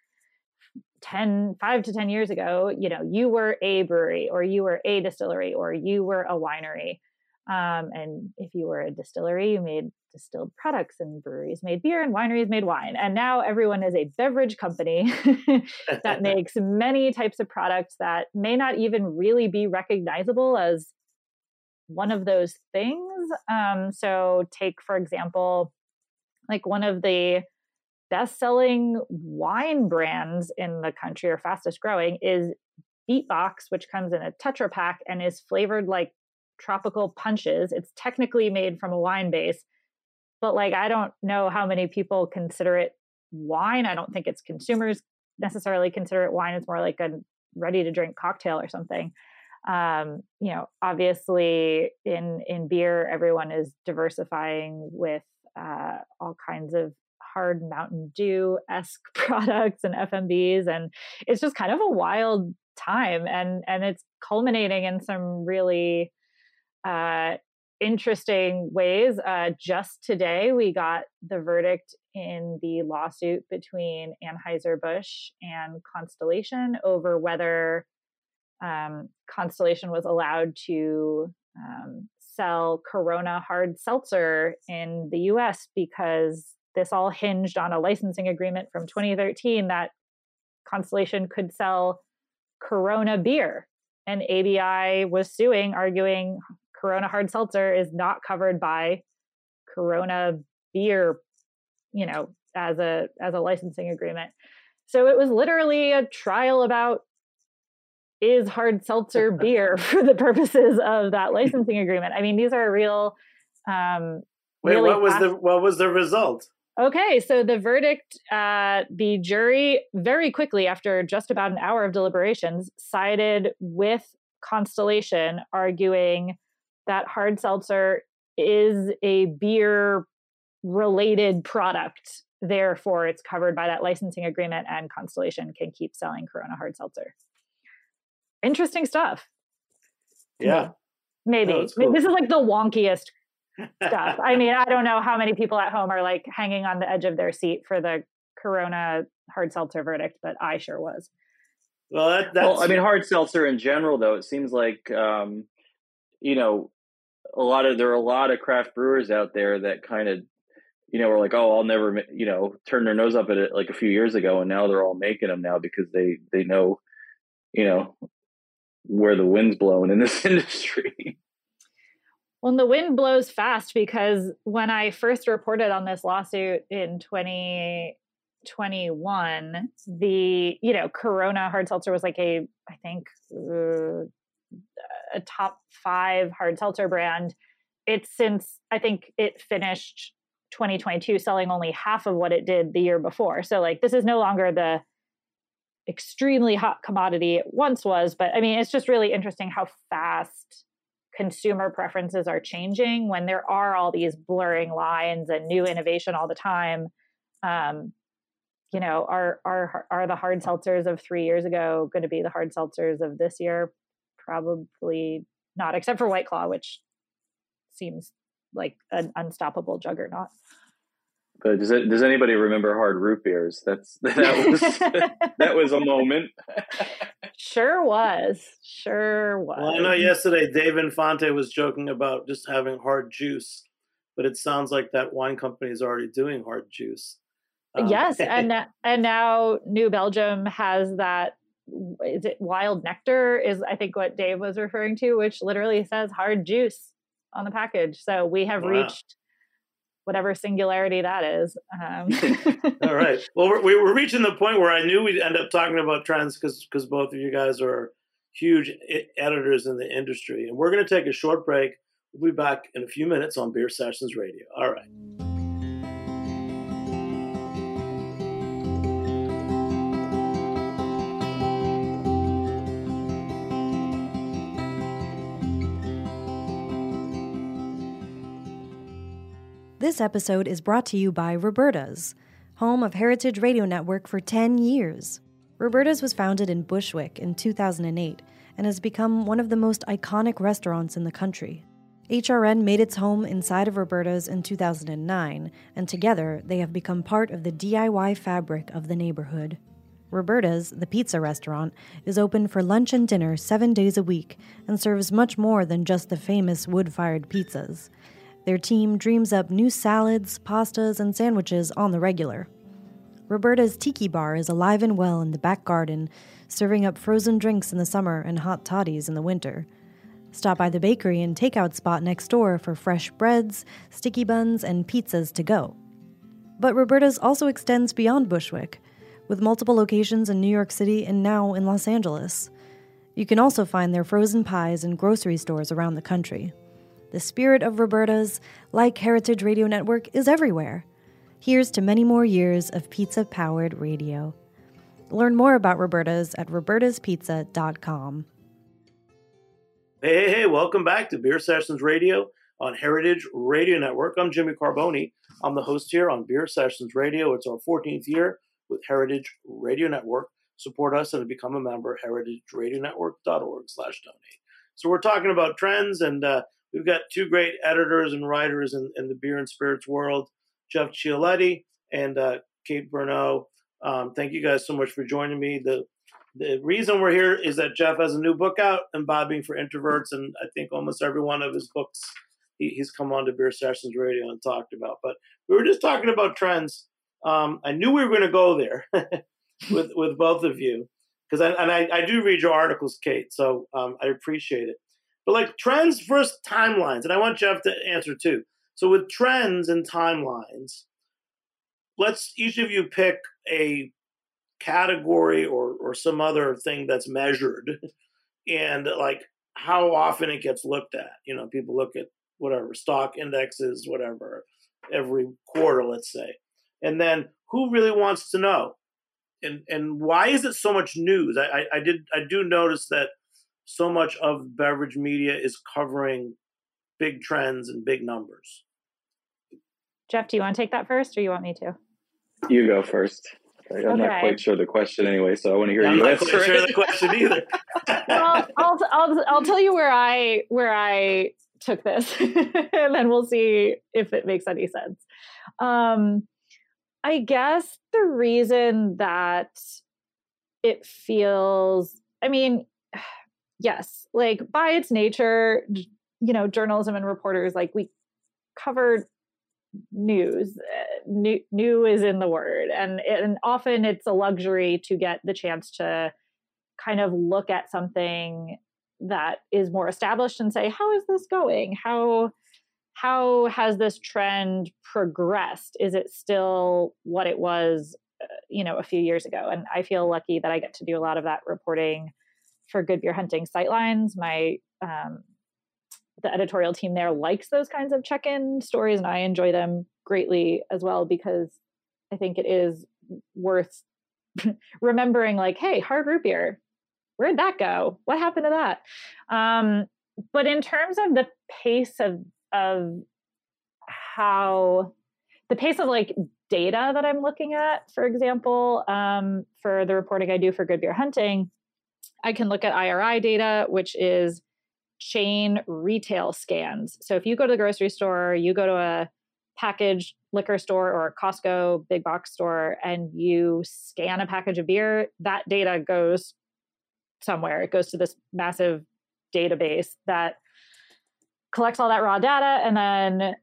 ten, five to ten years ago, you know, you were a brewery or you were a distillery or you were a winery. Um, and if you were a distillery, you made distilled products, and breweries made beer and wineries made wine. And now everyone is a beverage company that makes many types of products that may not even really be recognizable as one of those things. Um, so take, for example, like one of the best-selling wine brands in the country, or fastest growing, is Beatbox, which comes in a Tetra Pak and is flavored like tropical punches. It's technically made from a wine base, but like, I don't know how many people consider it wine. I don't think it's consumers necessarily consider it wine. It's more like a ready to drink cocktail or something. Um, you know, obviously in, in beer, everyone is diversifying with uh, all kinds of hard Mountain Dew-esque products and F M Bs. And it's just kind of a wild time. And, and it's culminating in some really uh, interesting ways. Uh, just today, we got the verdict in the lawsuit between Anheuser-Busch and Constellation over whether um, Constellation was allowed to um, sell Corona hard seltzer in the U S, because this all hinged on a licensing agreement from twenty thirteen that Constellation could sell Corona beer. And A B I was suing, arguing Corona hard seltzer is not covered by Corona beer, you know, as a as a licensing agreement. So it was literally a trial about, is hard seltzer beer for the purposes of that licensing agreement. I mean, these are real. Um, Wait, really what was fast- the what was the result? Okay, so the verdict, uh, the jury very quickly, after just about an hour of deliberations, sided with Constellation, arguing that hard seltzer is a beer-related product. Therefore, it's covered by that licensing agreement, and Constellation can keep selling Corona hard seltzer. Interesting stuff. Yeah. Maybe. No, cool. This is like the wonkiest stuff. I mean, I don't know how many people at home are like hanging on the edge of their seat for the Corona hard seltzer verdict, but I sure was. Well, that, that's... well, I mean, hard seltzer in general, though, it seems like, um, you know, a lot of, there are a lot of craft brewers out there that kind of, you know, were like, oh, I'll never, you know, turn their nose up at it like a few years ago. And now they're all making them now because they, they know, you know, where the wind's blowing in this industry. Well, the wind blows fast, because when I first reported on this lawsuit in twenty twenty-one, the, you know, Corona hard seltzer was like a, I think, uh, a top five hard seltzer brand. It's since, I think it finished twenty twenty-two selling only half of what it did the year before. So like, this is no longer the extremely hot commodity it once was. But I mean, it's just really interesting how fast consumer preferences are changing when there are all these blurring lines and new innovation all the time. Um, you know, are are are the hard seltzers of three years ago going to be the hard seltzers of this year? Probably not, except for White Claw, which seems like an unstoppable juggernaut. But does it, does anybody remember hard root beers? That's that was that was a moment. Sure was. Sure was. Well, I know yesterday Dave Infante was joking about just having hard juice, but it sounds like that wine company is already doing hard juice. Um, yes, and and now New Belgium has that. Is it wild nectar? Is I think what Dave was referring to, which literally says hard juice on the package. So we have wow. reached whatever singularity that is. Um. All right. Well, we're, we're reaching the point where I knew we'd end up talking about trends because because both of you guys are huge editors in the industry. And we're going to take a short break. We'll be back in a few minutes on Beer Sessions Radio. All right. This episode is brought to you by Roberta's, home of Heritage Radio Network for ten years. Roberta's was founded in Bushwick in two thousand eight and has become one of the most iconic restaurants in the country. H R N made its home inside of Roberta's in two thousand nine, and together they have become part of the D I Y fabric of the neighborhood. Roberta's, the pizza restaurant, is open for lunch and dinner seven days a week and serves much more than just the famous wood-fired pizzas. Their team dreams up new salads, pastas, and sandwiches on the regular. Roberta's Tiki Bar is alive and well in the back garden, serving up frozen drinks in the summer and hot toddies in the winter. Stop by the bakery and takeout spot next door for fresh breads, sticky buns, and pizzas to go. But Roberta's also extends beyond Bushwick, with multiple locations in New York City and now in Los Angeles. You can also find their frozen pies in grocery stores around the country. The spirit of Roberta's, like Heritage Radio Network, is everywhere. Here's to many more years of pizza-powered radio. Learn more about Roberta's at robertas pizza dot com. Hey, hey, hey, welcome back to Beer Sessions Radio on Heritage Radio Network. I'm Jimmy Carboni. I'm the host here on Beer Sessions Radio. It's our fourteenth year with Heritage Radio Network. Support us and become a member, heritage radio network dot org slash donate. So we're talking about trends, and uh, we've got two great editors and writers in, in the beer and spirits world, Jeff Chioletti and uh, Kate Bernot. Um, thank you guys so much for joining me. The the reason we're here is that Jeff has a new book out, Imbibing for Introverts, and I think almost every one of his books he, he's come on to Beer Sessions Radio and talked about. But we were just talking about trends. Um, I knew we were going to go there with with both of you, because I, and I, I do read your articles, Kate, so um, I appreciate it. But like trends versus timelines, and I want Jeff to answer too. So with trends and timelines, let's each of you pick a category or or some other thing that's measured, and like how often it gets looked at. You know, people look at whatever stock indexes, whatever, every quarter, let's say, and then who really wants to know, and and why is it so much news? I I, I did I do notice that so much of beverage media is covering big trends and big numbers. Jeff, do you want to take that first, or you want me to? You go first. I'm okay. not quite sure the question anyway, so I want to hear I'm you not answer quite it. sure the question either. Well, I'll, I'll I'll tell you where I where I took this, and then we'll see if it makes any sense. Um, I guess the reason that it feels, I mean, yes, like by its nature, you know, journalism and reporters, like we cover news. New, new is in the word, and and often it's a luxury to get the chance to kind of look at something that is more established and say, how is this going? How how has this trend progressed? Is it still what it was, uh, you know, a few years ago? And I feel lucky that I get to do a lot of that reporting for Good Beer Hunting Sightlines. My um, the editorial team there likes those kinds of check-in stories, and I enjoy them greatly as well, because I think it is worth remembering, like, hey, hard root beer, where'd that go? What happened to that? Um, but in terms of the pace of of how the pace of like data that I'm looking at, for example, um, for the reporting I do for Good Beer Hunting, I can look at I R I data, which is chain retail scans. So if you go to the grocery store, you go to a packaged liquor store or a Costco big box store and you scan a package of beer, that data goes somewhere. It goes to this massive database that collects all that raw data, and then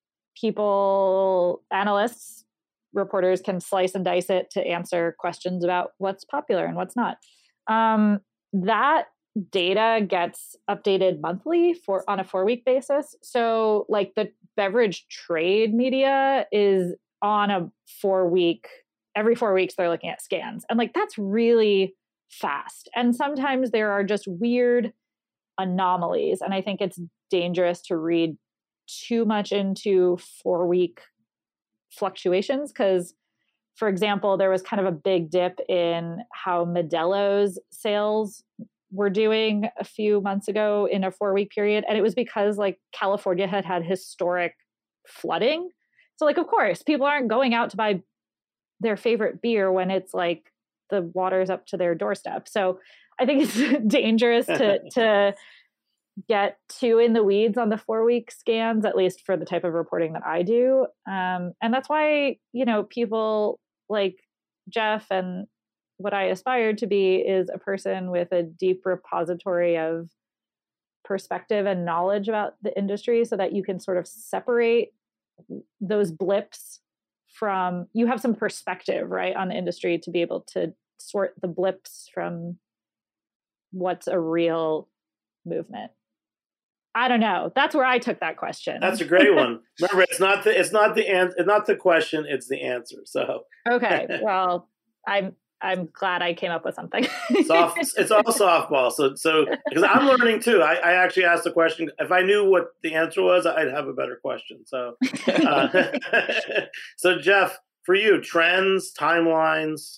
people, analysts, reporters can slice and dice it to answer questions about what's popular and what's not. Um, that data gets updated monthly for on a four-week basis. So like the beverage trade media is on a four-week, every four weeks they're looking at scans. And like that's really fast. And sometimes there are just weird anomalies. And I think it's dangerous to read too much into four-week fluctuations because, for example, there was kind of a big dip in how Modelo's sales were doing a few months ago in a four-week period. And it was because like California had had historic flooding. So like, of course, people aren't going out to buy their favorite beer when it's like the water's up to their doorstep. So I think it's dangerous to to get too in the weeds on the four-week scans, at least for the type of reporting that I do. Um, and that's why, you know, people like Jeff and what I aspire to be is a person with a deep repository of perspective and knowledge about the industry so that you can sort of separate those blips from, you have some perspective, right, on the industry to be able to sort the blips from what's a real movement. I don't know. That's where I took that question. That's a great one. Remember, it's not the it's not the an, it's not the question, it's the answer. So okay, well, I'm I'm glad I came up with something. Soft, it's all softball. So so because I'm learning too. I, I actually asked the question. If I knew what the answer was, I'd have a better question. So uh, so Jeff, for you, trends, timelines.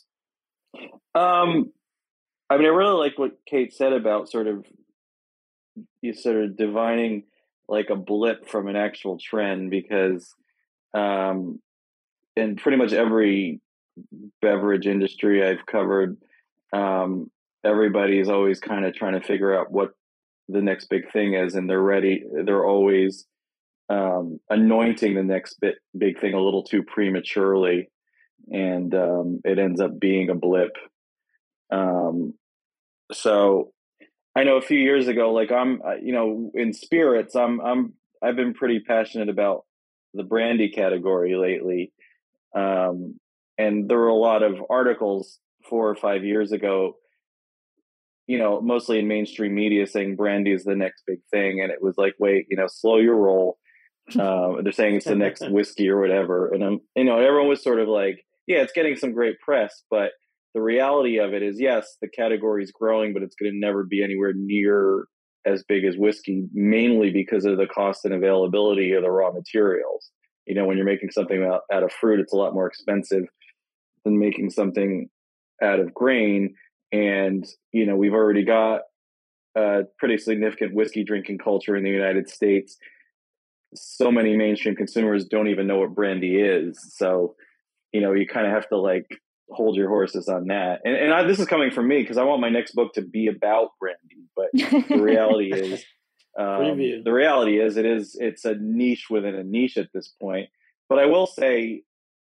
Um, I mean, I really like what Kate said about sort of you sort of divining like a blip from an actual trend, because um, in pretty much every beverage industry I've covered, um, everybody's always kind of trying to figure out what the next big thing is, and they're ready. They're always um, anointing the next bit, big thing a little too prematurely, and um, it ends up being a blip. Um, so I know a few years ago, like I'm, you know, in spirits, I'm, I'm, I've been pretty passionate about the brandy category lately. Um, and there were a lot of articles four or five years ago, you know, mostly in mainstream media saying brandy is the next big thing. And it was like, wait, you know, slow your roll. Uh, they're saying it's the next whiskey or whatever. And I'm, you know, everyone was sort of like, yeah, it's getting some great press, but the reality of it is, yes, the category is growing, but it's going to never be anywhere near as big as whiskey, mainly because of the cost and availability of the raw materials. You know, when you're making something out, out of fruit, it's a lot more expensive than making something out of grain. And, you know, we've already got a pretty significant whiskey drinking culture in the United States. So many mainstream consumers don't even know what brandy is. So, you know, you kind of have to like hold your horses on that. And, and I, this is coming from me because I want my next book to be about brandy. But the reality is, um, the reality is, it is it's a niche within a niche at this point. But I will say,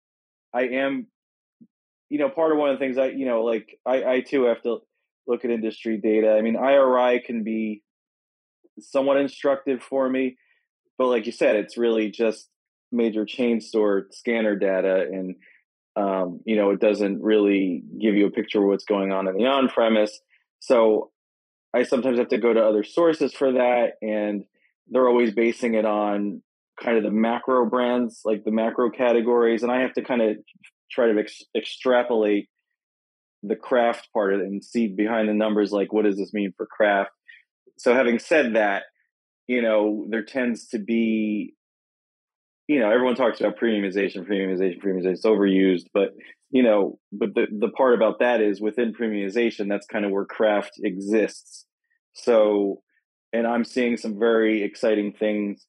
I am, you know, part of one of the things I, you know, like I, I too have to look at industry data. I mean, I R I can be somewhat instructive for me, but like you said, it's really just major chain store scanner data, and Um, you know, it doesn't really give you a picture of what's going on in the on-premise. So I sometimes have to go to other sources for that, and they're always basing it on kind of the macro brands, like the macro categories, and I have to kind of try to ex- extrapolate the craft part of it and see behind the numbers, like what does this mean for craft? So having said that, you know, there tends to be, you know, everyone talks about premiumization, premiumization, premiumization. It's overused, but you know, but the, the part about that is within premiumization, that's kind of where craft exists. So, and I'm seeing some very exciting things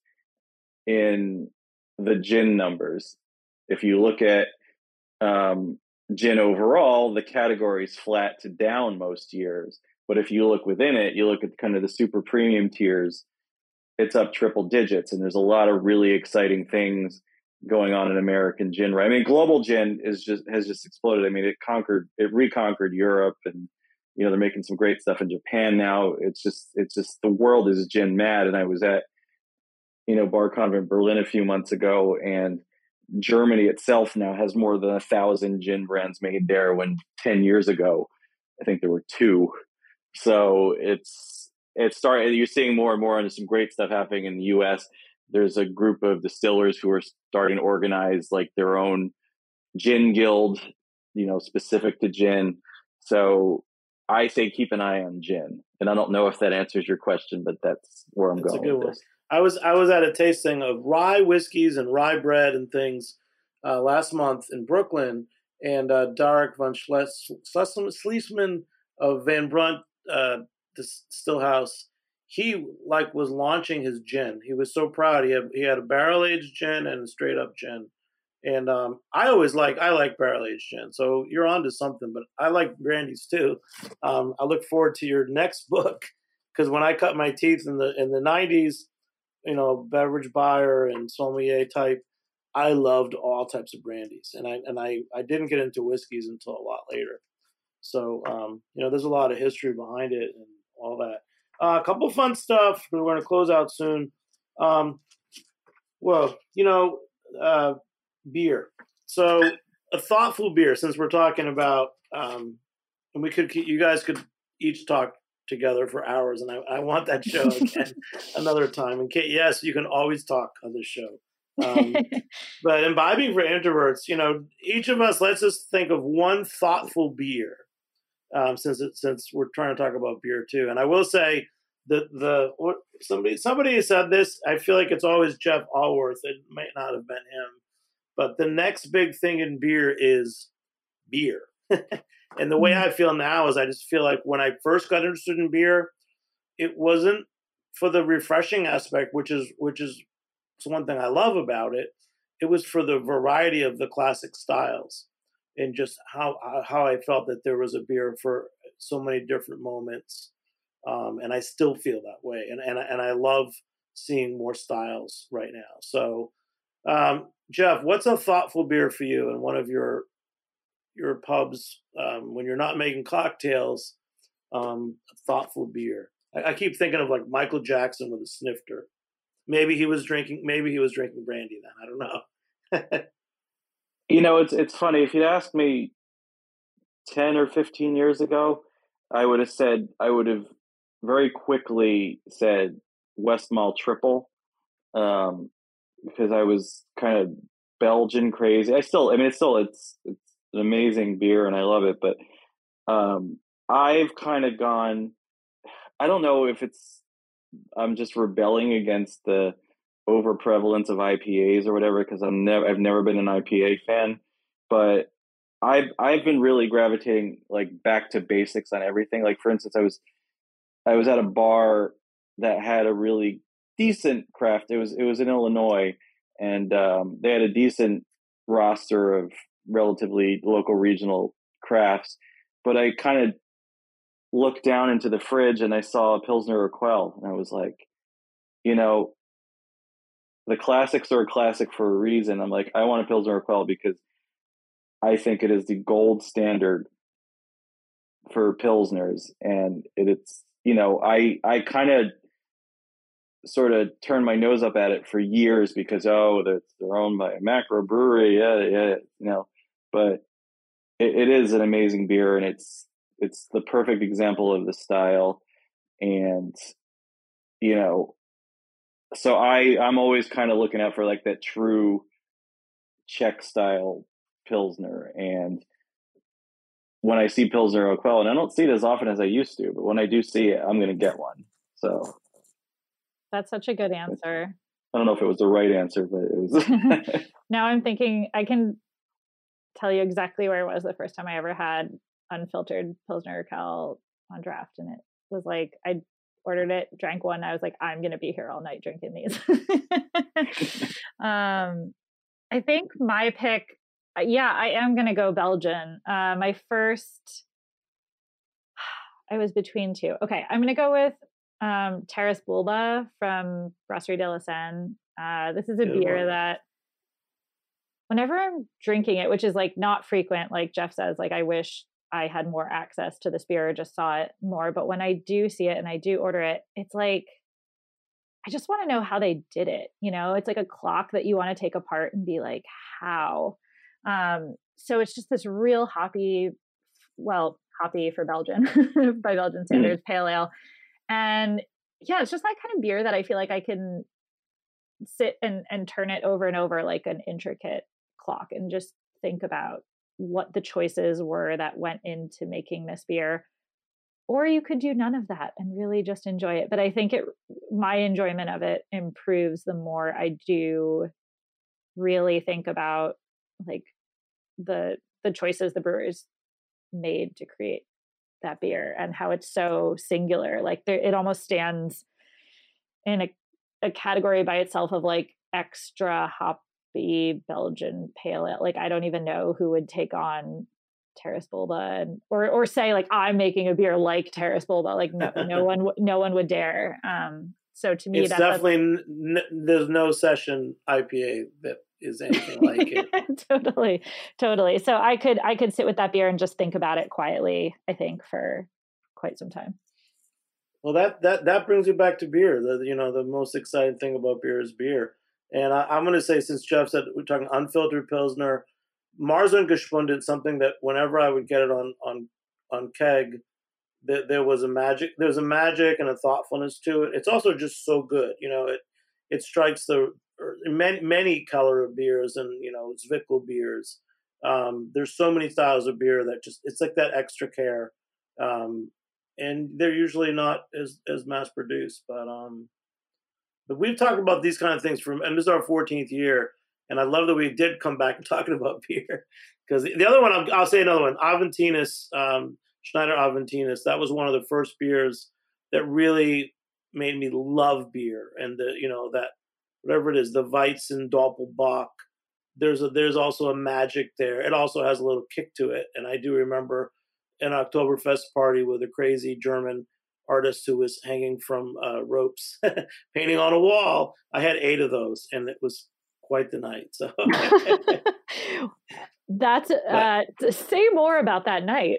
in the gin numbers. If you look at um, gin overall, the category is flat to down most years, But if you look within it, you look at kind of the super premium tiers, it's up triple digits. And there's a lot of really exciting things going on in American gin. Right? I mean, global gin is just has just exploded. I mean, it conquered, it reconquered Europe, and you know they're making some great stuff in Japan now. It's just, it's just the world is gin mad. And I was at, you know, Bar Convent Berlin a few months ago, and Germany itself now has more than a thousand gin brands made there. When ten years ago, I think there were two. So it's it's starting. You're seeing more and more, and there's some great stuff happening in the U S. There's a group of distillers who are starting to organize like their own gin guild, you know, specific to gin. So I say keep an eye on gin, and I don't know if that answers your question, but that's where I'm That's going a good with one. this. I was I was at a tasting of rye whiskeys and rye bread and things uh, last month in Brooklyn, and uh, Derek von Schles- Schlesman of Van Brunt uh, Distillhouse, he like was launching his gin. He was so proud. He had he had a barrel aged gin and a straight up gin, and um, I always like I like barrel aged gin. So you're onto something. But I like brandies too. Um, I look forward to your next book, because when I cut my teeth in the in the nineties, you know, beverage buyer and sommelier type, I loved all types of brandies, and I and I, I didn't get into whiskeys until a lot later. So um, you know, there's a lot of history behind it and all that. Uh, a couple fun stuff. We're going to close out soon. Um, well, you know, uh, beer. So a thoughtful beer. Since we're talking about, um, and we could, you guys could each talk together for hours, and I, I want that show again another time. And Kate, yes, you can always talk on this show. Um, but imbibing for introverts, you know, each of us, let's just think of one thoughtful beer, um, since it, since we're trying to talk about beer too. And I will say that the what, somebody somebody said this. I feel like it's always Jeff Allworth. It might not have been him, but the next big thing in beer is beer. And the way I feel now is I just feel like when I first got interested in beer, it wasn't for the refreshing aspect, which is which is one thing I love about it. It was for the variety of the classic styles, and just how how I felt that there was a beer for so many different moments, um, and I still feel that way. And and and I love seeing more styles right now. So, um, Jeff, what's a thoughtful beer for you in one of your your pubs um, when you're not making cocktails? Um, thoughtful beer. I, I keep thinking of like Michael Jackson with a snifter. Maybe he was drinking. Maybe he was drinking brandy then. I don't know. You know, it's it's funny. If you'd asked me ten or fifteen years ago, I would have said I would have very quickly said Westmalle Triple, um, because I was kind of Belgian crazy. I still, I mean, it's still it's it's an amazing beer and I love it, but um, I've kind of gone. I don't know if it's I'm just rebelling against the over prevalence of I P As or whatever, because I'm never I've never been an I P A fan, but I've I've been really gravitating like back to basics on everything. Like for instance, I was I was at a bar that had a really decent craft. It was it was in Illinois, and um, they had a decent roster of relatively local regional crafts. But I kind of looked down into the fridge and I saw a Pilsner Urquell, and I was like, you know, the classics are a classic for a reason. I'm like, I want a Pilsner Urquell because I think it is the gold standard for Pilsners. And it, it's, you know, I, I kind of sort of turned my nose up at it for years because, oh, they're, they're owned by a macro brewery. Yeah, yeah, you know, but it, it is an amazing beer, and it's, it's the perfect example of the style. And, you know, so I, I'm always kind of looking out for like that true Czech style Pilsner. And when I see Pilsner Urquell, and I don't see it as often as I used to, but when I do see it, I'm going to get one. So that's such a good answer. I don't know if it was the right answer, but it was. Now I'm thinking I can tell you exactly where it was the first time I ever had unfiltered Pilsner Urquell on draft. And it was like, I ordered it, drank one. I was like, I'm going to be here all night drinking these. um, I think my pick, yeah, I am going to go Belgian. Uh, my first, I was between two. Okay, I'm going to go with um, Terrace Bulba from Brasserie de la Seine. Uh, this is a Good beer one. that whenever I'm drinking it, which is like not frequent, like Jeff says, like I wish I had more access to this beer or just saw it more. But when I do see it and I do order it, it's like, I just want to know how they did it. You know, it's like a clock that you want to take apart and be like, how? Um, so it's just this real hoppy, well, hoppy for Belgian by Belgian standards, mm. pale ale. And yeah, it's just that kind of beer that I feel like I can sit and, and turn it over and over like an intricate clock and just think about what the choices were that went into making this beer. Or you could do none of that and really just enjoy it. But I think it, my enjoyment of it improves the more I do really think about like the the choices the brewers made to create that beer and how it's so singular. Like there, it almost stands in a, a category by itself of like extra hoppy Belgian pale ale. Like I don't even know who would take on Terrace Bulba and or or say like I'm making a beer like Terrace Bulba. Like no, no one no one would dare. Um, so to me, it's that's definitely n- there's no session I P A that is anything like it. totally, totally. So I could I could sit with that beer and just think about it quietly. I think for quite some time. Well, that that that brings you back to beer. The you know the most exciting thing about beer is beer. And I, I'm going to say, since Jeff said we're talking unfiltered Pilsner, Marzen Gespundet, something that whenever I would get it on on on keg, there, there was a magic. There's a magic and a thoughtfulness to it. It's also just so good. You know, it it strikes the many many color of beers and you know Zwickel beers. Um, there's so many styles of beer that just it's like that extra care, um, and they're usually not as as mass produced. But um, but we've talked about these kind of things from, and this is our fourteenth year. And I love that we did come back and talking about beer, because the other one, I'll, I'll say another one, Aventinus, um, Schneider Aventinus. That was one of the first beers that really made me love beer. And the, you know, that whatever it is, the Weizen Doppelbock, there's a, there's also a magic there. It also has a little kick to it. And I do remember an Oktoberfest party with a crazy German artist who was hanging from uh, ropes, painting on a wall. I had eight of those, and it was quite the night. So that's uh but, say more about that night.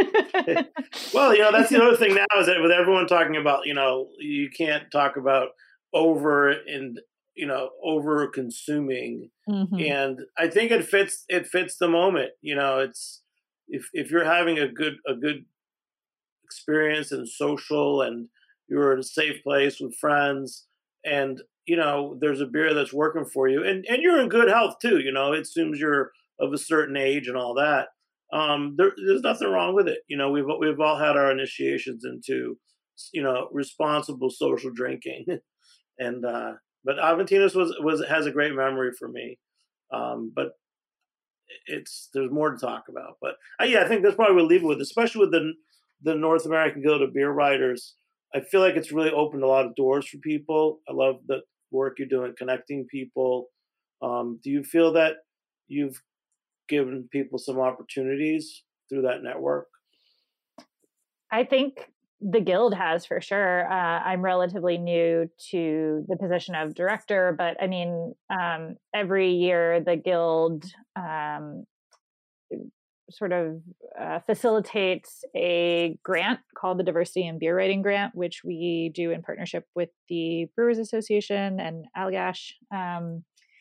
Well, you know, that's the other thing now is that with everyone talking about, you know, you can't talk about over and you know over consuming, mm-hmm. and I think it fits it fits the moment. You know, it's if if you're having a good a good experience and social, and you're in a safe place with friends, and you know, there's a beer that's working for you, and, and you're in good health too. You know, it assumes you're of a certain age and all that. Um, there, there's nothing wrong with it. You know, we've we've all had our initiations into, you know, responsible social drinking, and uh, but Aventinus was was has a great memory for me. Um, but it's there's more to talk about. But uh, yeah, I think that's probably what we'll leave it with, especially with the the North American Guild of Beer Writers. I feel like it's really opened a lot of doors for people. I love the work you're doing, connecting people. Um, do you feel that you've given people some opportunities through that network? I think the Guild has, for sure. Uh, I'm relatively new to the position of director, but I mean, um, every year the Guild um, sort of uh, facilitates a grant called the Diversity in Beer Writing Grant, which we do in partnership with the Brewers Association and Allagash. Um,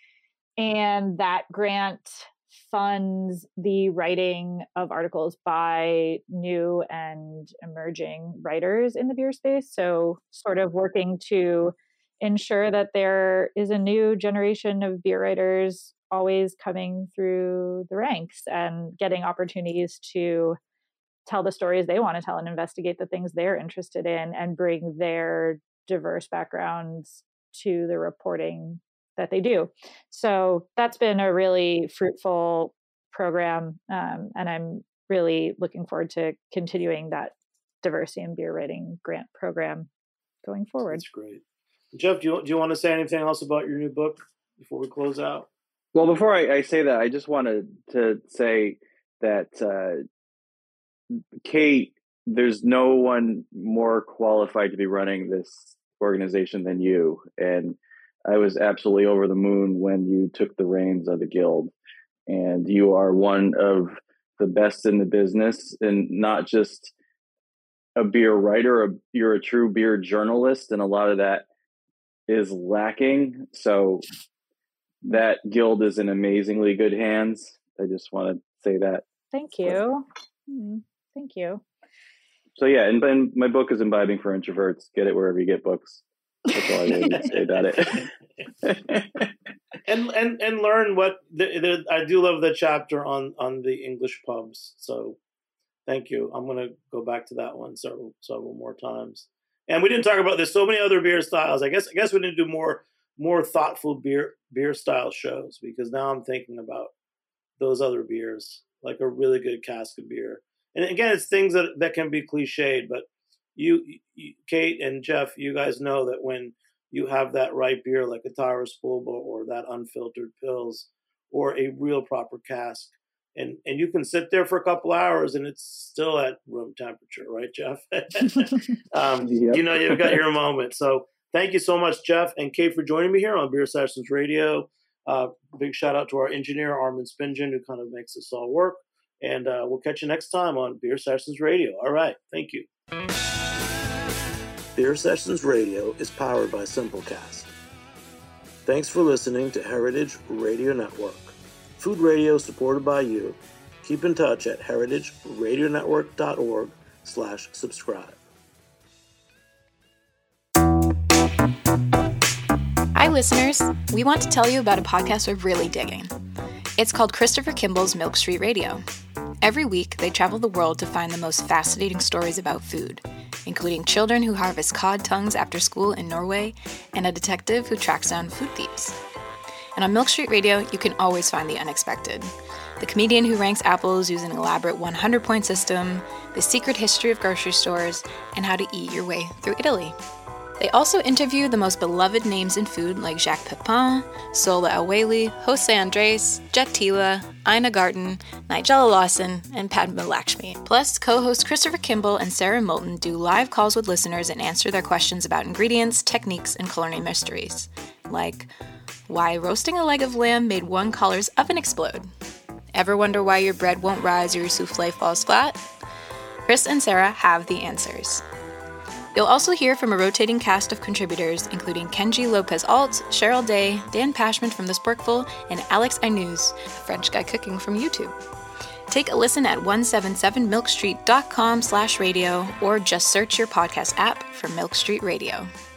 and that grant funds the writing of articles by new and emerging writers in the beer space. So sort of working to ensure that there is a new generation of beer writers always coming through the ranks and getting opportunities to tell the stories they want to tell and investigate the things they're interested in and bring their diverse backgrounds to the reporting that they do. So that's been a really fruitful program. Um, and I'm really looking forward to continuing that Diversity in Beer Writing Grant program going forward. That's great. Jeff, do you, do you want to say anything else about your new book before we close out? Well, before I, I say that, I just wanted to say that uh, Kate there's no one more qualified to be running this organization than you. And I was absolutely over the moon when you took the reins of the guild. And you are one of the best in the business, and not just a beer writer, you're a true beer journalist, and a lot of that is lacking. So that guild is in amazingly good hands. I just want to say that. Thank you. Mm, thank you. So yeah, and then my book is Imbibing for Introverts. Get it wherever you get books. That's all I need to say about it. and and and learn what the, the, I do love the chapter on on the English pubs. So thank you. I'm going to go back to that one several several more times. And we didn't talk about there's so many other beer styles. I guess I guess we need to do more more thoughtful beer beer style shows, because now I'm thinking about those other beers, like a really good cask of beer. And again, it's things that, that can be cliched, but you, you, Kate and Jeff, you guys know that when you have that right beer, like a Tara Spulba or that unfiltered Pils or a real proper cask, and, and you can sit there for a couple hours and it's still at room temperature, right, Jeff? um, yep. You know, you've got your moment. So thank you so much, Jeff and Kate, for joining me here on Beer Sessions Radio. Uh, big shout out to our engineer, Armin Spingen, who kind of makes this all work. And uh, we'll catch you next time on Beer Sessions Radio. All right. Thank you. Beer Sessions Radio is powered by Simplecast. Thanks for listening to Heritage Radio Network. Food radio supported by you. Keep in touch at heritageradionetwork.org slash subscribe. Hi, listeners. We want to tell you about a podcast we're really digging. It's called Christopher Kimball's Milk Street Radio. Every week, they travel the world to find the most fascinating stories about food, including children who harvest cod tongues after school in Norway and a detective who tracks down food thieves. And on Milk Street Radio, you can always find the unexpected. The comedian who ranks apples using an elaborate one hundred point system, the secret history of grocery stores, and how to eat your way through Italy. They also interview the most beloved names in food like Jacques Pepin, Sola El-Waylly, Jose Andres, Jet Tila, Ina Garten, Nigella Lawson, and Padma Lakshmi. Plus, co-hosts Christopher Kimball and Sarah Moulton do live calls with listeners and answer their questions about ingredients, techniques, and culinary mysteries. Like, why roasting a leg of lamb made one caller's oven explode? Ever wonder why your bread won't rise or your souffle falls flat? Chris and Sarah have the answers. You'll also hear from a rotating cast of contributors, including Kenji Lopez-Alt, Cheryl Day, Dan Pashman from The Sporkful, and Alex Ainuz, a French guy cooking from YouTube. Take a listen at one seventy-seven milk street dot com slash radio, or just search your podcast app for Milk Street Radio.